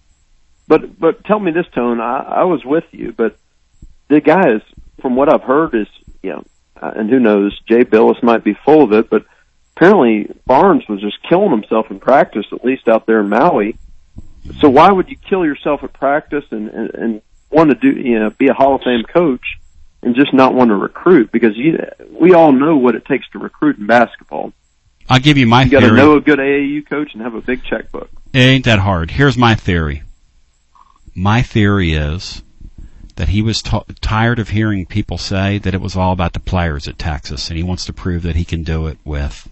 But but tell me this, Tone. I, I was with you, but the guys, from what I've heard, is you know, uh, and who knows, Jay Billis might be full of it, but apparently Barnes was just killing himself in practice, at least out there in Maui. So why would you kill yourself at practice and, and, and want to do, you know, be a Hall of Fame coach and just not want to recruit? Because you, we all know what it takes to recruit in basketball. I'll give you my You got theory. to know a good A A U coach and have a big checkbook. It ain't that hard. Here's my theory. My theory is that he was t- tired of hearing people say that it was all about the players at Texas, and he wants to prove that he can do it with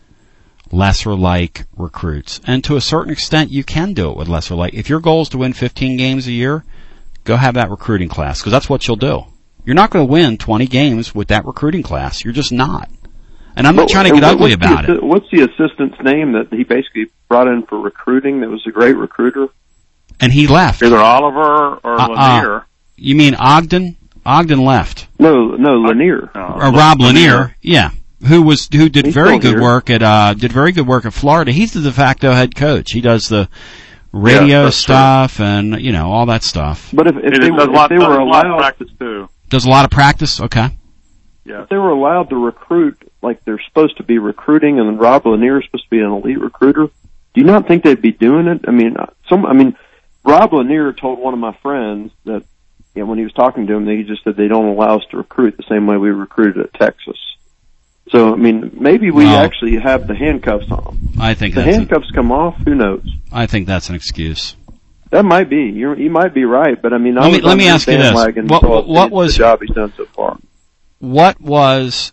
lesser-like recruits. And to a certain extent, you can do it with lesser-like. If your goal is to win fifteen games a year, go have that recruiting class, because that's what you'll do. You're not going to win twenty games with that recruiting class. You're just not. And I'm not Well, trying to get and ugly what's about the, it. What's the assistant's name that he basically brought in for recruiting that was a great recruiter? And he left. Either Oliver or Uh, Lanier. uh, You mean Ogden? Ogden left. No, no, Lanier. No, Or Rob Lanier, yeah. Who was who did He's very still good here. work at uh did very good work at Florida. He's the de facto head coach. He does the radio that's stuff and you know all that stuff. But if, if He they does were, a lot, if they were does a lot of allowed, practice too. Does a lot of practice. Okay. Yeah. if they were allowed to recruit like they're supposed to be recruiting, and then Rob Lanier is supposed to be an elite recruiter, do you not think they'd be doing it? I mean, some. I mean, Rob Lanier told one of my friends that you know, when he was talking to him, he just said they don't allow us to recruit the same way we recruited at Texas. So, I mean, maybe we Well, actually have the handcuffs on. I think If the that's handcuffs come off, who knows? a, I think that's an excuse. That might be. You're, you might be right, but I mean, I Let me- was let on me his ask you this. bandwagon What- for what the- was- the job he's done so far? What was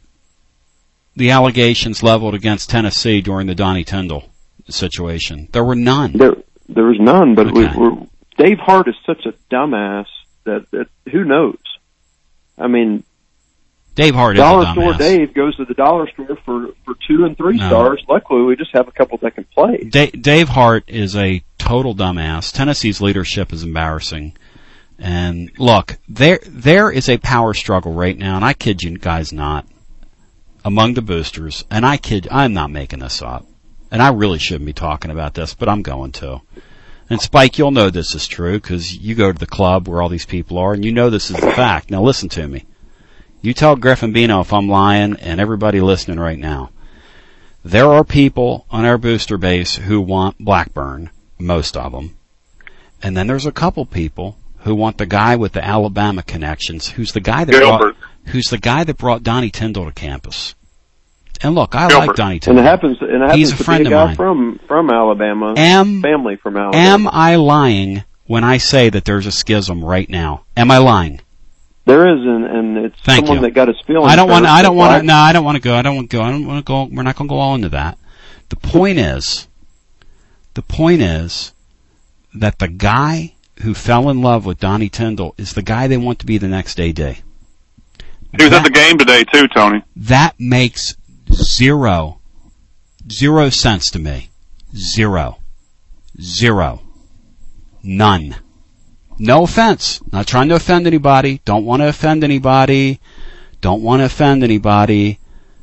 the allegations leveled against Tennessee during the Donnie Tyndall situation? There were none. There, there was none, but we, Okay. we're, Dave Hart is such a dumbass that, that who knows? I mean, Dave Hart is dollar a store dumbass. Dave goes to the dollar store for for two and three No. stars. Luckily, we just have a couple that can play. Da- Dave Hart is a total dumbass. Tennessee's leadership is embarrassing. And look, there there is a power struggle right now, and I kid you guys not, among the boosters. And I kid, I'm not making this up. And I really shouldn't be talking about this, but I'm going to. And Spike, you'll know this is true because you go to the club where all these people are, and you know this is the fact. Now listen to me. You tell Griffin Bino if I'm lying, and everybody listening right now. There are people on our booster base who want Blackburn, most of them. And then there's a couple people who want the guy with the Alabama connections, who's the guy that brought, Gilbert. who's the guy that brought Donnie Tyndall to campus. And look, I Gilbert. like Donnie And Tyndall. it happens. And it happens He's a to friend be a of guy mine. from from Alabama, Am family from Alabama. am I lying when I say that there's a schism right now? Am I lying? There is, and, and it's Thank someone you. that got his feelings. I don't want. hurt. I don't That's want why- to. No, I don't want to go. I don't want to go. I don't want to go. We're not going to go all into that. The point is, The point is that the guy who fell in love with Donnie Tyndall is the guy they want to be the next A D. He was that, at the game today too, Tony. That makes zero, zero sense to me. Zero. Zero. None. No offense. Not trying to offend anybody. Don't want to offend anybody. Don't want to offend anybody.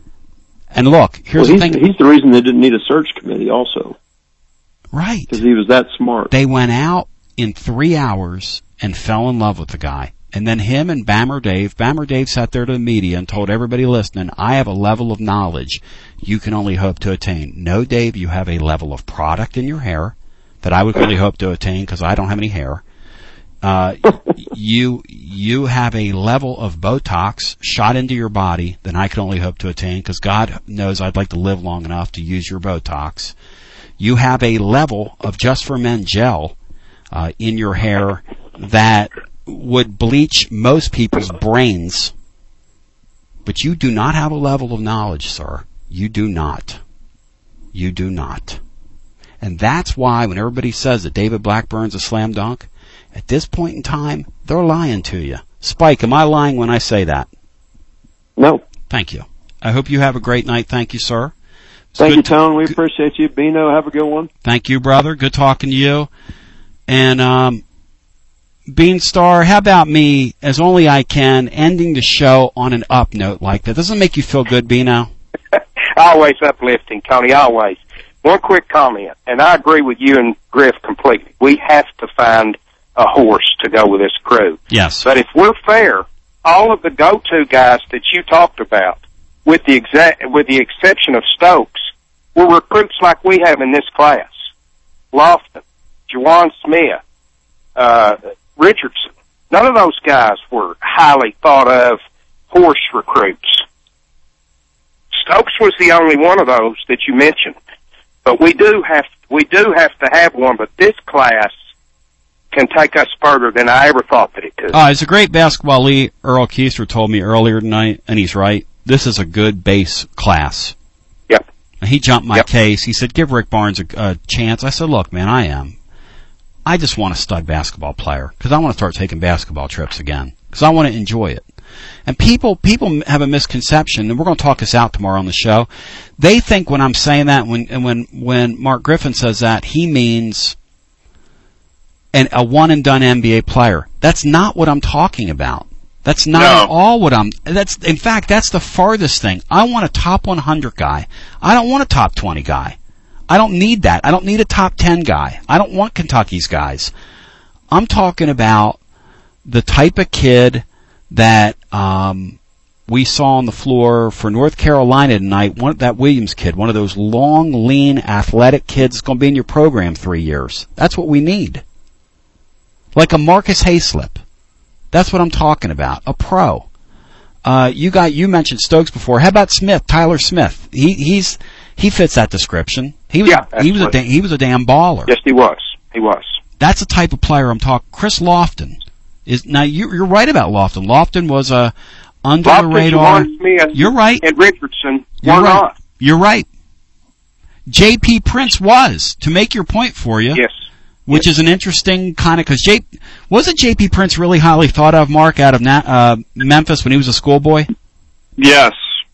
And look, here's well, the he's, thing. He's the reason they didn't need a search committee also. Right. Because he was that smart. They went out in three hours and fell in love with the guy. And then him and Bammer Dave, Bammer Dave sat there to the media and told everybody listening, I have a level of knowledge you can only hope to attain. No, Dave, you have a level of product in your hair that I would really hope to attain because I don't have any hair. Uh, you, you have a level of Botox shot into your body that I can only hope to attain because God knows I'd like to live long enough to use your Botox. You have a level of Just for Men gel, uh, in your hair that would bleach most people's brains, but you do not have a level of knowledge, sir. You do not. You do not. And that's why when everybody says that David Blackburn's a slam dunk, at this point in time, they're lying to you. Spike, am I lying when I say that? No. Thank you. I hope you have a great night. Thank you, sir. It's Thank you, to, Tone. We good, appreciate you. Bino, have a good one. Thank you, brother. Good talking to you. And, um, Beanstar, how about me, as only I can, ending the show on an up note like that? Doesn't it make you feel good, Bino? Always uplifting, Tony, always. One quick comment, and I agree with you and Griff completely. We have to find a horse to go with this crew. Yes. But if we're fair, all of the go-to guys that you talked about, with the exact, with the exception of Stokes, were recruits like we have in this class. Lofton, Juwan Smith, uh, Richardson. None of those guys were highly thought of horse recruits. Stokes was the only one of those that you mentioned. But we do have we do have to have one, but this class can take us further than I ever thought that it could. Uh, it's a great basketball league. Earl Keister told me earlier tonight, and he's right. This is a good base class. Yep. And he jumped my yep. case. He said, give Rick Barnes a, a chance. I said, look, man, I am. I just want a stud basketball player because I want to start taking basketball trips again because I want to enjoy it. And people, people have a misconception, and we're going to talk this out tomorrow on the show. They think when I'm saying that, when, and when, when Mark Griffin says that, he means an, a one and done N B A player. That's not what I'm talking about. That's not no. at all what I'm, that's, in fact, that's the farthest thing. I want a top one hundred guy. I don't want a top twenty guy. I don't need that. I don't need a top ten guy. I don't want Kentucky's guys. I'm talking about the type of kid that um, we saw on the floor for North Carolina tonight. One that Williams kid, one of those long, lean, athletic kids that's going to be in your program three years. That's what we need. Like a Marcus Hayslip. That's what I'm talking about. A pro. Uh, you got you mentioned Stokes before. How about Smith? Tyler Smith. He he's he fits that description. He was yeah, he was a da- he was a damn baller. Yes, he was. He was. That's the type of player I'm talking. Chris Lofton is now. You, you're right about Lofton. Lofton was a under Lofton, the radar. Smith, you're right. And Richardson. You're were right. not. You're right. J P Prince was, to make your point for you. Yes. Which yes. is an interesting kind of, because J, wasn't J P Prince really highly thought of, Mark, out of Na, uh, Memphis when he was a schoolboy? Yes.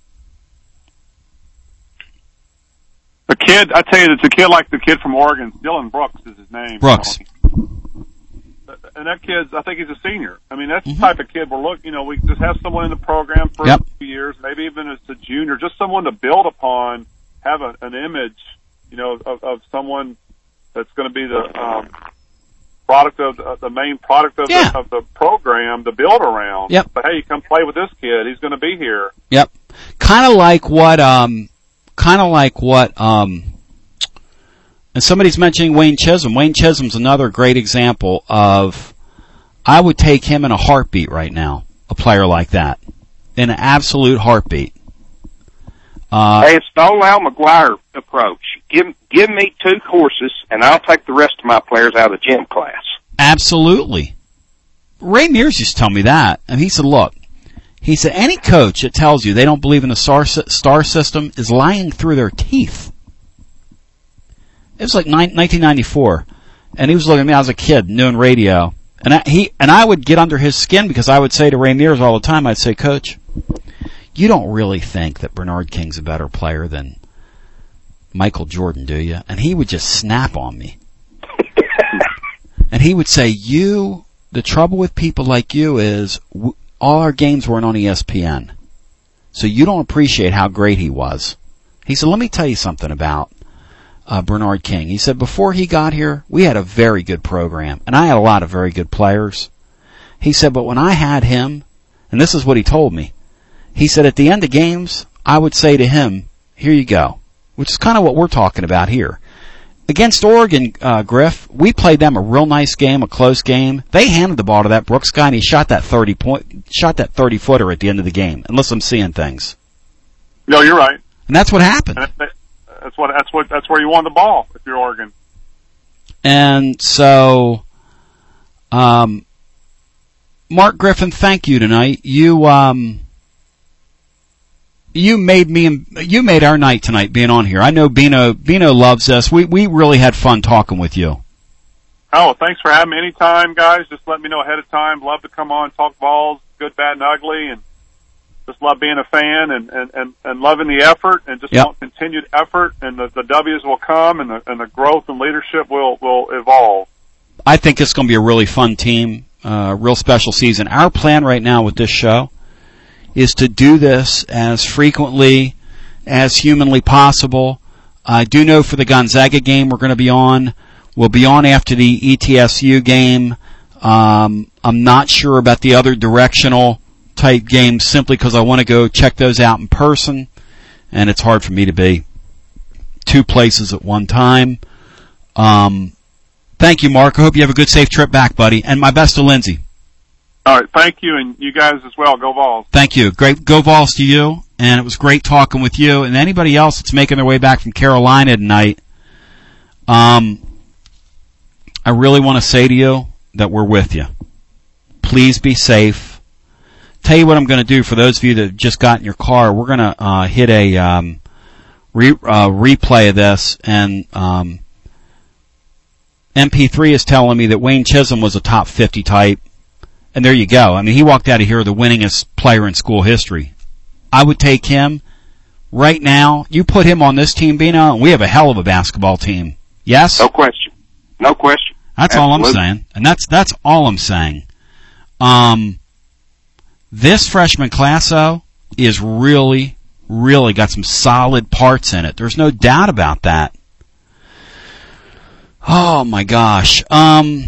A kid, I tell you, it's a kid like the kid from Oregon. Dylan Brooks is his name. Brooks. And that kid's, I think he's a senior. I mean, that's mm-hmm. the type of kid we're looking, you know, we just have someone in the program for yep. a few years, maybe even as a junior, just someone to build upon, have a, an image, you know, of, of someone that's going to be the um, product of uh, the main product of, yeah. the, of the program to build around. Yep. But hey, come play with this kid. He's going to be here. Yep. Kind of like what, um, kind of like what, um, and somebody's mentioning Wayne Chisholm. Wayne Chisholm's another great example of, I would take him in a heartbeat right now, a player like that, in an absolute heartbeat. Uh, hey, it's the old Al McGuire approach. Give give me two horses, and I'll take the rest of my players out of the gym class. Absolutely. Ray Mears used to tell me that, and he said, look, he said, any coach that tells you they don't believe in the star, star system is lying through their teeth. It was like nineteen ninety-four, and he was looking at me. I was a kid doing radio, and I, he and I would get under his skin because I would say to Ray Mears all the time, I'd say, Coach, you don't really think that Bernard King's a better player than Michael Jordan, do you? And he would just snap on me. And he would say, you, the trouble with people like you is w- all our games weren't on E S P N. So you don't appreciate how great he was. He said, let me tell you something about uh, Bernard King. He said, before he got here, we had a very good program. And I had a lot of very good players. He said, but when I had him, and this is what he told me, he said, at the end of games, I would say to him, here you go. Which is kind of what we're talking about here. Against Oregon, uh, Griff, we played them a real nice game, a close game. They handed the ball to that Brooks guy, and he shot that thirty point, shot that thirty footer at the end of the game. Unless I'm seeing things. No, you're right. And that's what happened. That's what. That's what. That's where you won the ball if you're Oregon. And so, um, Mark Griffin, thank you tonight. You, um. You made me, you made our night tonight being on here. I know Bino, Bino loves us. We, we really had fun talking with you. Oh, thanks for having me anytime, guys. Just let me know ahead of time. Love to come on, talk balls, good, bad, and ugly, and just love being a fan and, and, and, and loving the effort and just yep. want continued effort, and the, the W's will come and the, and the growth and leadership will, will evolve. I think it's going to be a really fun team, uh, real special season. Our plan right now with this show is to do this as frequently as humanly possible. I do know for the Gonzaga game we're going to be on. We'll be on after the E T S U game. Um, I'm not sure about the other directional type games simply because I want to go check those out in person, and it's hard for me to be two places at one time. Um, thank you, Mark. I hope you have a good, safe trip back, buddy. And my best to Lindsay. All right, thank you, and you guys as well. Go Vols. Thank you. Great. Go Vols to you, and it was great talking with you. And anybody else that's making their way back from Carolina tonight, um, I really want to say to you that we're with you. Please be safe. Tell you what I'm going to do for those of you that just got in your car. We're going to uh, hit a um, re- uh, replay of this, and um, M P three is telling me that Wayne Chisholm was a top fifty type. And there you go. I mean, he walked out of here the winningest player in school history. I would take him right now. You put him on this team, Bino, and we have a hell of a basketball team. Yes? No question. No question. That's Absolutely. all I'm saying. And that's that's all I'm saying. Um, this freshman class, though, is really, really got some solid parts in it. There's no doubt about that. Oh, my gosh. Um...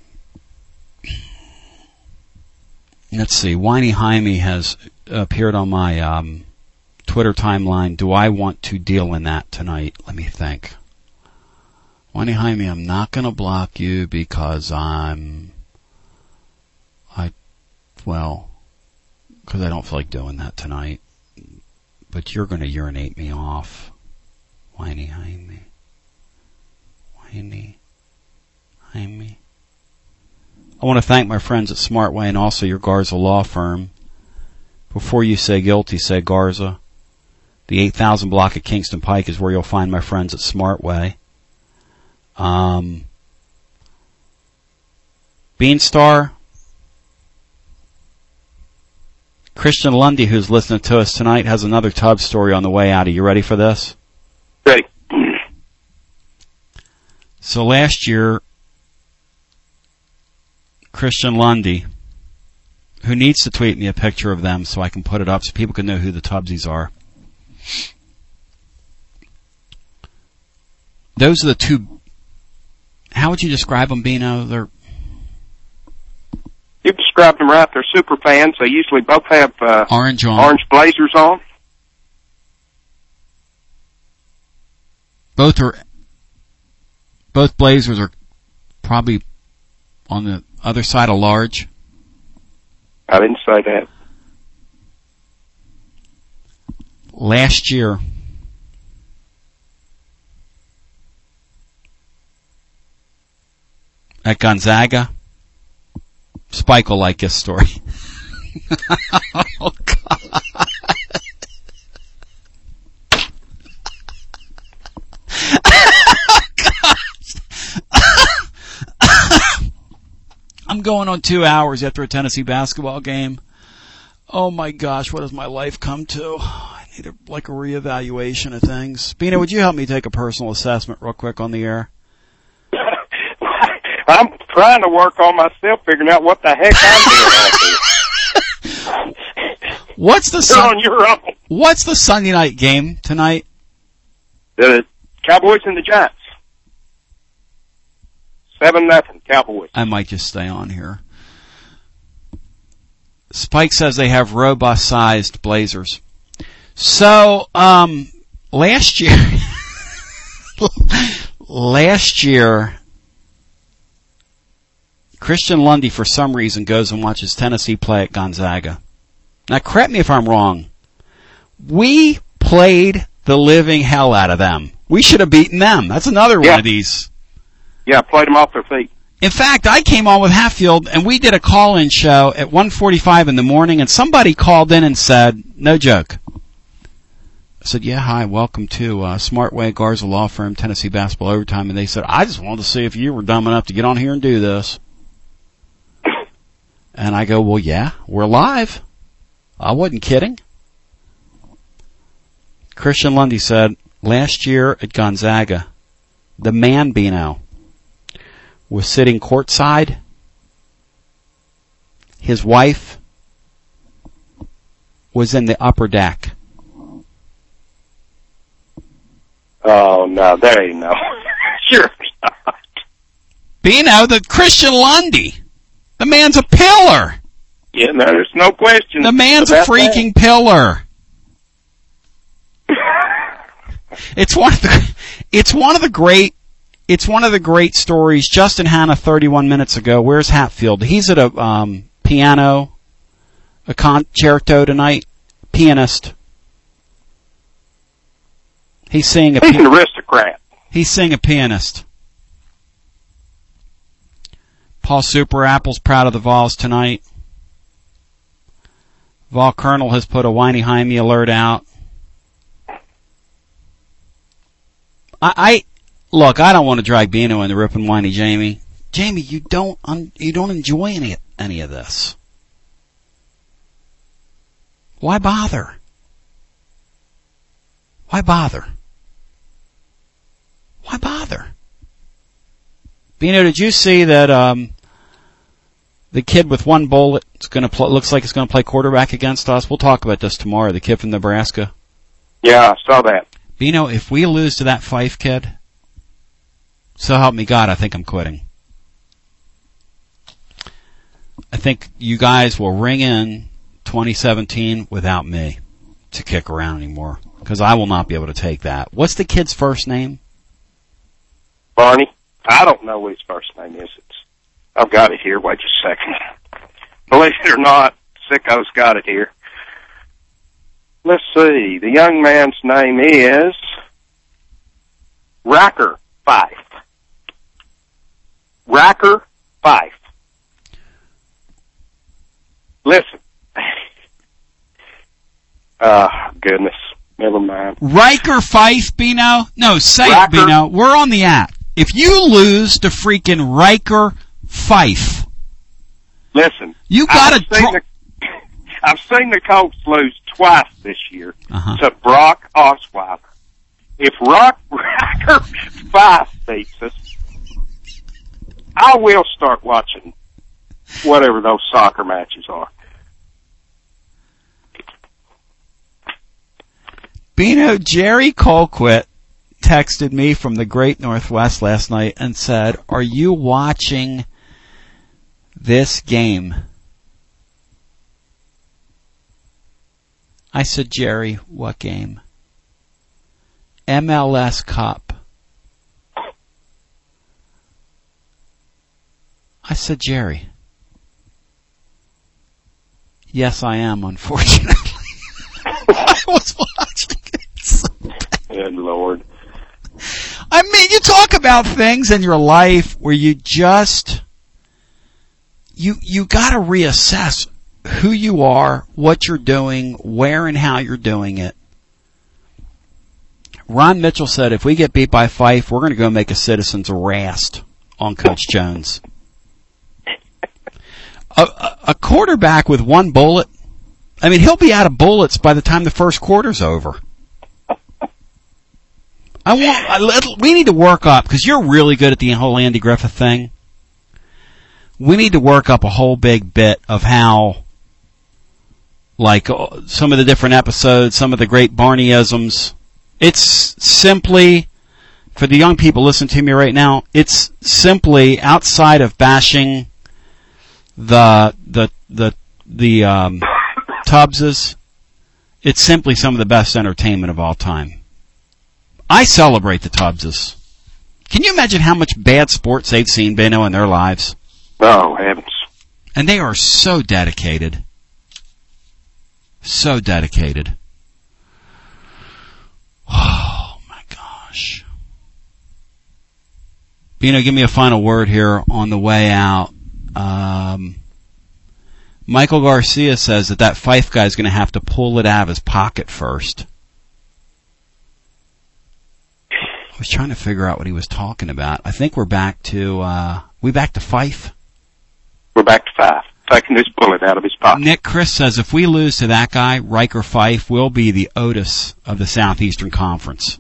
Let's see. Whiny Jaime has appeared on my um, Twitter timeline. Do I want to deal in that tonight? Let me think. Whiny Jaime, I'm not going to block you because I'm, I, well, because I don't feel like doing that tonight. But you're going to urinate me off. Whiny Jaime. Whiny Jaime. I want to thank my friends at Smartway and also your Garza law firm. Before you say guilty, say Garza. The eight thousand block at Kingston Pike is where you'll find my friends at Smartway. Um, Beanstar. Christian Lundy, who's listening to us tonight, has another Tubbs story on the way out. Are you ready for this? Ready. So last year, Christian Lundy, who needs to tweet me a picture of them so I can put it up so people can know who the Tubbsies are. Those are the two. How would you describe them, Bino? They're. You described them right. They're super fans. They usually both have uh, orange on. Orange blazers on. Both are. Both blazers are probably on the other side of large. I didn't say that. Last year, at Gonzaga, Spike will like this story. Oh, God. I'm going on two hours after a Tennessee basketball game. Oh my gosh, what has my life come to? I need a, like a reevaluation of things. Bina, would you help me take a personal assessment real quick on the air? I'm trying to work on myself, figuring out what the heck I'm doing. What's the You're sun- on your own. What's the Sunday night game tonight? The Cowboys and the Giants. Seven nothing Cowboys. I might just stay on here. Spike says they have robust-sized blazers. So, um, last year, last year, Christian Lundy, for some reason, goes and watches Tennessee play at Gonzaga. Now, correct me if I'm wrong. We played the living hell out of them. We should have beaten them. That's another yeah. one of these. Yeah, played them off their feet. In fact, I came on with Hatfield, and we did a call-in show at one forty-five in the morning, and somebody called in and said, no joke. I said, yeah, hi, welcome to uh, Smartway Garza Law Firm, Tennessee Basketball Overtime. And they said, I just wanted to see if you were dumb enough to get on here and do this. And I go, well, yeah, we're live. I wasn't kidding. Christian Lundy said, last year at Gonzaga, the man Bino was sitting courtside. His wife was in the upper deck. Oh, no, there ain't no. Sure not. Bino, the Christian Lundy. The man's a pillar. Yeah, no, there's no question. The man's a freaking that. pillar. It's one of the, it's one of the great, it's one of the great stories. Justin Hanna, thirty-one minutes ago. Where's Hatfield? He's at a um, piano, a concerto tonight. Pianist. He's seeing a. He's Pi- an aristocrat. He's seeing a pianist. Paul Super Apple's proud of the Vols tonight. Vol Colonel has put a whiny Jaime alert out. I, I look. I don't want to drag Bino into ripping whiny Jamie. Jamie, you don't un, you don't enjoy any any of this. Why bother? Why bother? Why bother? Bino, did you see that um, the kid with one bullet is going to pl- looks like it's going to play quarterback against us? We'll talk about this tomorrow. The kid from Nebraska. Yeah, I saw that. Bino, if we lose to that Fife kid, so help me God, I think I'm quitting. I think you guys will ring in twenty seventeen without me to kick around anymore, because I will not be able to take that. What's the kid's first name? Barney. I don't know what his first name is. It's, I've got it here. Wait just a second. Believe it or not, Sicko's got it here. Let's see. The young man's name is Racker Fife. Racker Fife. Listen. Uh, goodness. Never mind. Riker Fife, Bino? No, say Racker. it, Bino. We're on the app. If you lose to freaking Riker Fife, listen. You gotta. I've seen, the, I've seen the Colts lose twice this year uh-huh. to Brock Osweiler. If Rock Riker Fife beats us, I will start watching whatever those soccer matches are. Bino, Jerry Colquitt texted me from the Great Northwest last night and said, are you watching this game? I said, Jerry, what game? M L S Cup. I said, Jerry, yes, I am, unfortunately. I was watching it. So good Lord. I mean, you talk about things in your life where you just, you, you gotta reassess who you are, what you're doing, where and how you're doing it. Ron Mitchell said, if we get beat by Fife, we're gonna go make a citizen's arrest on Coach Jones. A, a, a quarterback with one bullet, I mean, he'll be out of bullets by the time the first quarter's over. I want, I, let, we need to work up, because you're really good at the whole Andy Griffith thing. We need to work up a whole big bit of how, like, uh, some of the different episodes, some of the great Barneyisms. It's simply, for the young people listening to me right now, it's simply, outside of bashing the, the, the, the, um, Tubbses, it's simply some of the best entertainment of all time. I celebrate the Tubbses. Can you imagine how much bad sports they've seen, Bino, in their lives? Oh, heavens. And they are so dedicated. So dedicated. Oh, my gosh. Bino, give me a final word here on the way out. Um, Michael Garcia says that that Fife guy is going to have to pull it out of his pocket first. I was trying to figure out what he was talking about. I think we're back to, uh, we back to Fife? We're back to Fife. Taking this bullet out of his pocket. Nick Chris says if we lose to that guy, Riker Fife will be the Otis of the Southeastern Conference.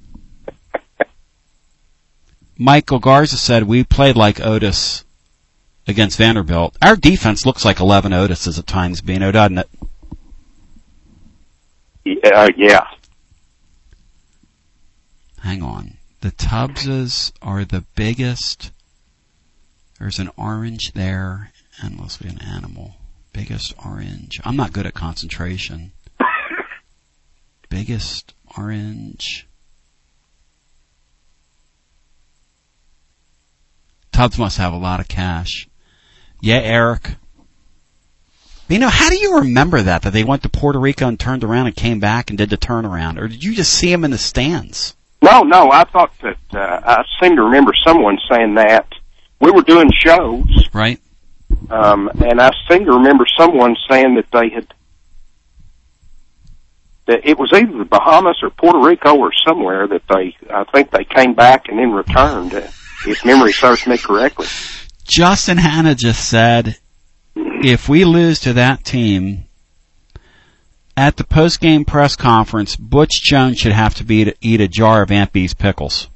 Michael Garza said we played like Otis against Vanderbilt. Our defense looks like eleven Otises at times, Bino, doesn't it? Yeah, uh, yeah. Hang on. The Tubbses are the biggest. There's an orange there, and must be an animal. Biggest orange. I'm not good at concentration. Biggest orange. Tubbs must have a lot of cash. Yeah, Eric. You know, how do you remember that, that they went to Puerto Rico and turned around and came back and did the turnaround? Or did you just see them in the stands? No, no, I thought that, uh, I seem to remember someone saying that. We were doing shows. Right. Um, and I seem to remember someone saying that they had, that it was either the Bahamas or Puerto Rico or somewhere that they, I think they came back and then returned, if memory serves me correctly. Justin Hanna just said, if we lose to that team, at the post-game press conference, Butch Jones should have to be to eat a jar of Aunt Bee's pickles.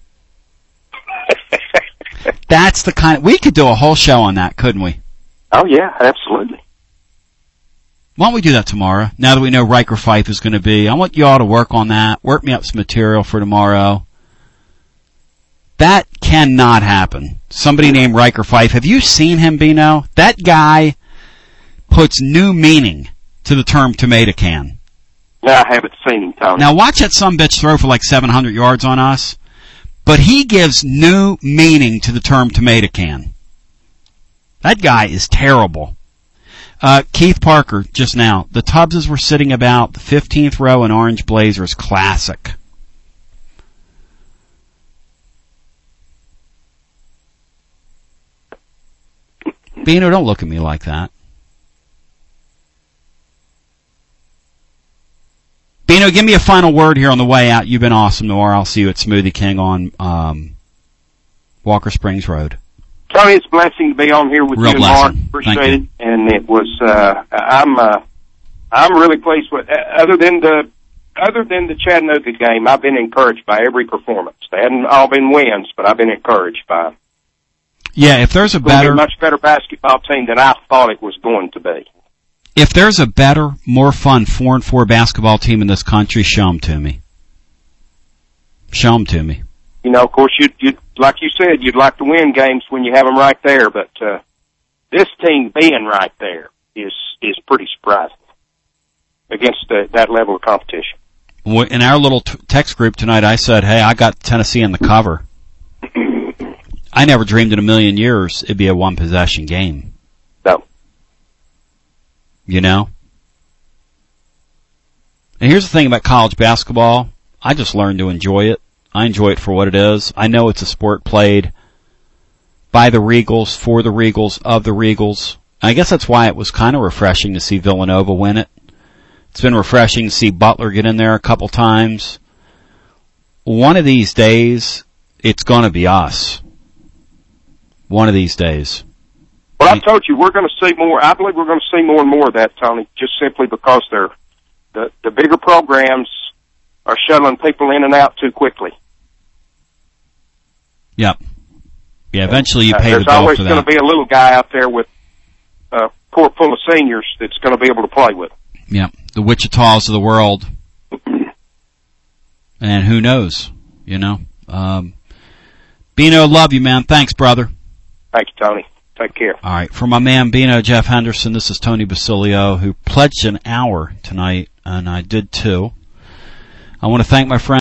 That's the kind of, we could do a whole show on that, couldn't we? Oh yeah, absolutely. Why don't we do that tomorrow, now that we know Riker Fife is going to be? I want you all to work on that. Work me up some material for tomorrow. That cannot happen. Somebody named Riker Fife. Have you seen him, Bino? That guy puts new meaning to the term tomato can. No, I haven't seen him, Tony. Now watch that sumbitch throw for like seven hundred yards on us. But he gives new meaning to the term tomato can. That guy is terrible. Uh, Keith Parker, just now. The Tubbses were sitting about the fifteenth row in orange blazers. Classic. Bino, don't look at me like that. Bino, give me a final word here on the way out. You've been awesome, Noir. I'll see you at Smoothie King on um, Walker Springs Road. Tony, it's a blessing to be on here with Real you and Mark. blessing. Appreciate Thank it. you. And it was, uh, I'm, uh, I'm really pleased with, other than the, other than the Chattanooga game, I've been encouraged by every performance. They hadn't all been wins, but I've been encouraged by them. Yeah, if there's a It's going to be better, a much better basketball team than I thought it was going to be. if there's a better, more fun four and four basketball team in this country, show them to me. Show them to me. You know, of course, you'd, you'd, like you said, you'd like to win games when you have them right there, but, uh, this team being right there is, is pretty surprising against the, that level of competition. In our little t- text group tonight, I said, hey, I got Tennessee in the cover. I never dreamed in a million years it'd be a one possession game. No. You know? And here's the thing about college basketball. I just learned to enjoy it. I enjoy it for what it is. I know it's a sport played by the Regals, for the Regals, of the Regals. I guess that's why it was kind of refreshing to see Villanova win it. It's been refreshing to see Butler get in there a couple times. One of these days, it's going to be us. One of these days. Well, I told you, we're going to see more. I believe we're going to see more and more of that, Tony, just simply because they're, the, the bigger programs are shuttling people in and out too quickly. Yep. Yeah, eventually you uh, pay the bill for that. There's always going to be a little guy out there with a court full of seniors that's going to be able to play with. Yep. The Wichitas of the world. And who knows, you know. Um, Bino, love you, man. Thanks, brother. Thank you, Tony. Take care. All right. For my man, Bino Jeff Henderson, this is Tony Basilio, who pledged an hour tonight, and I did too. I want to thank my friend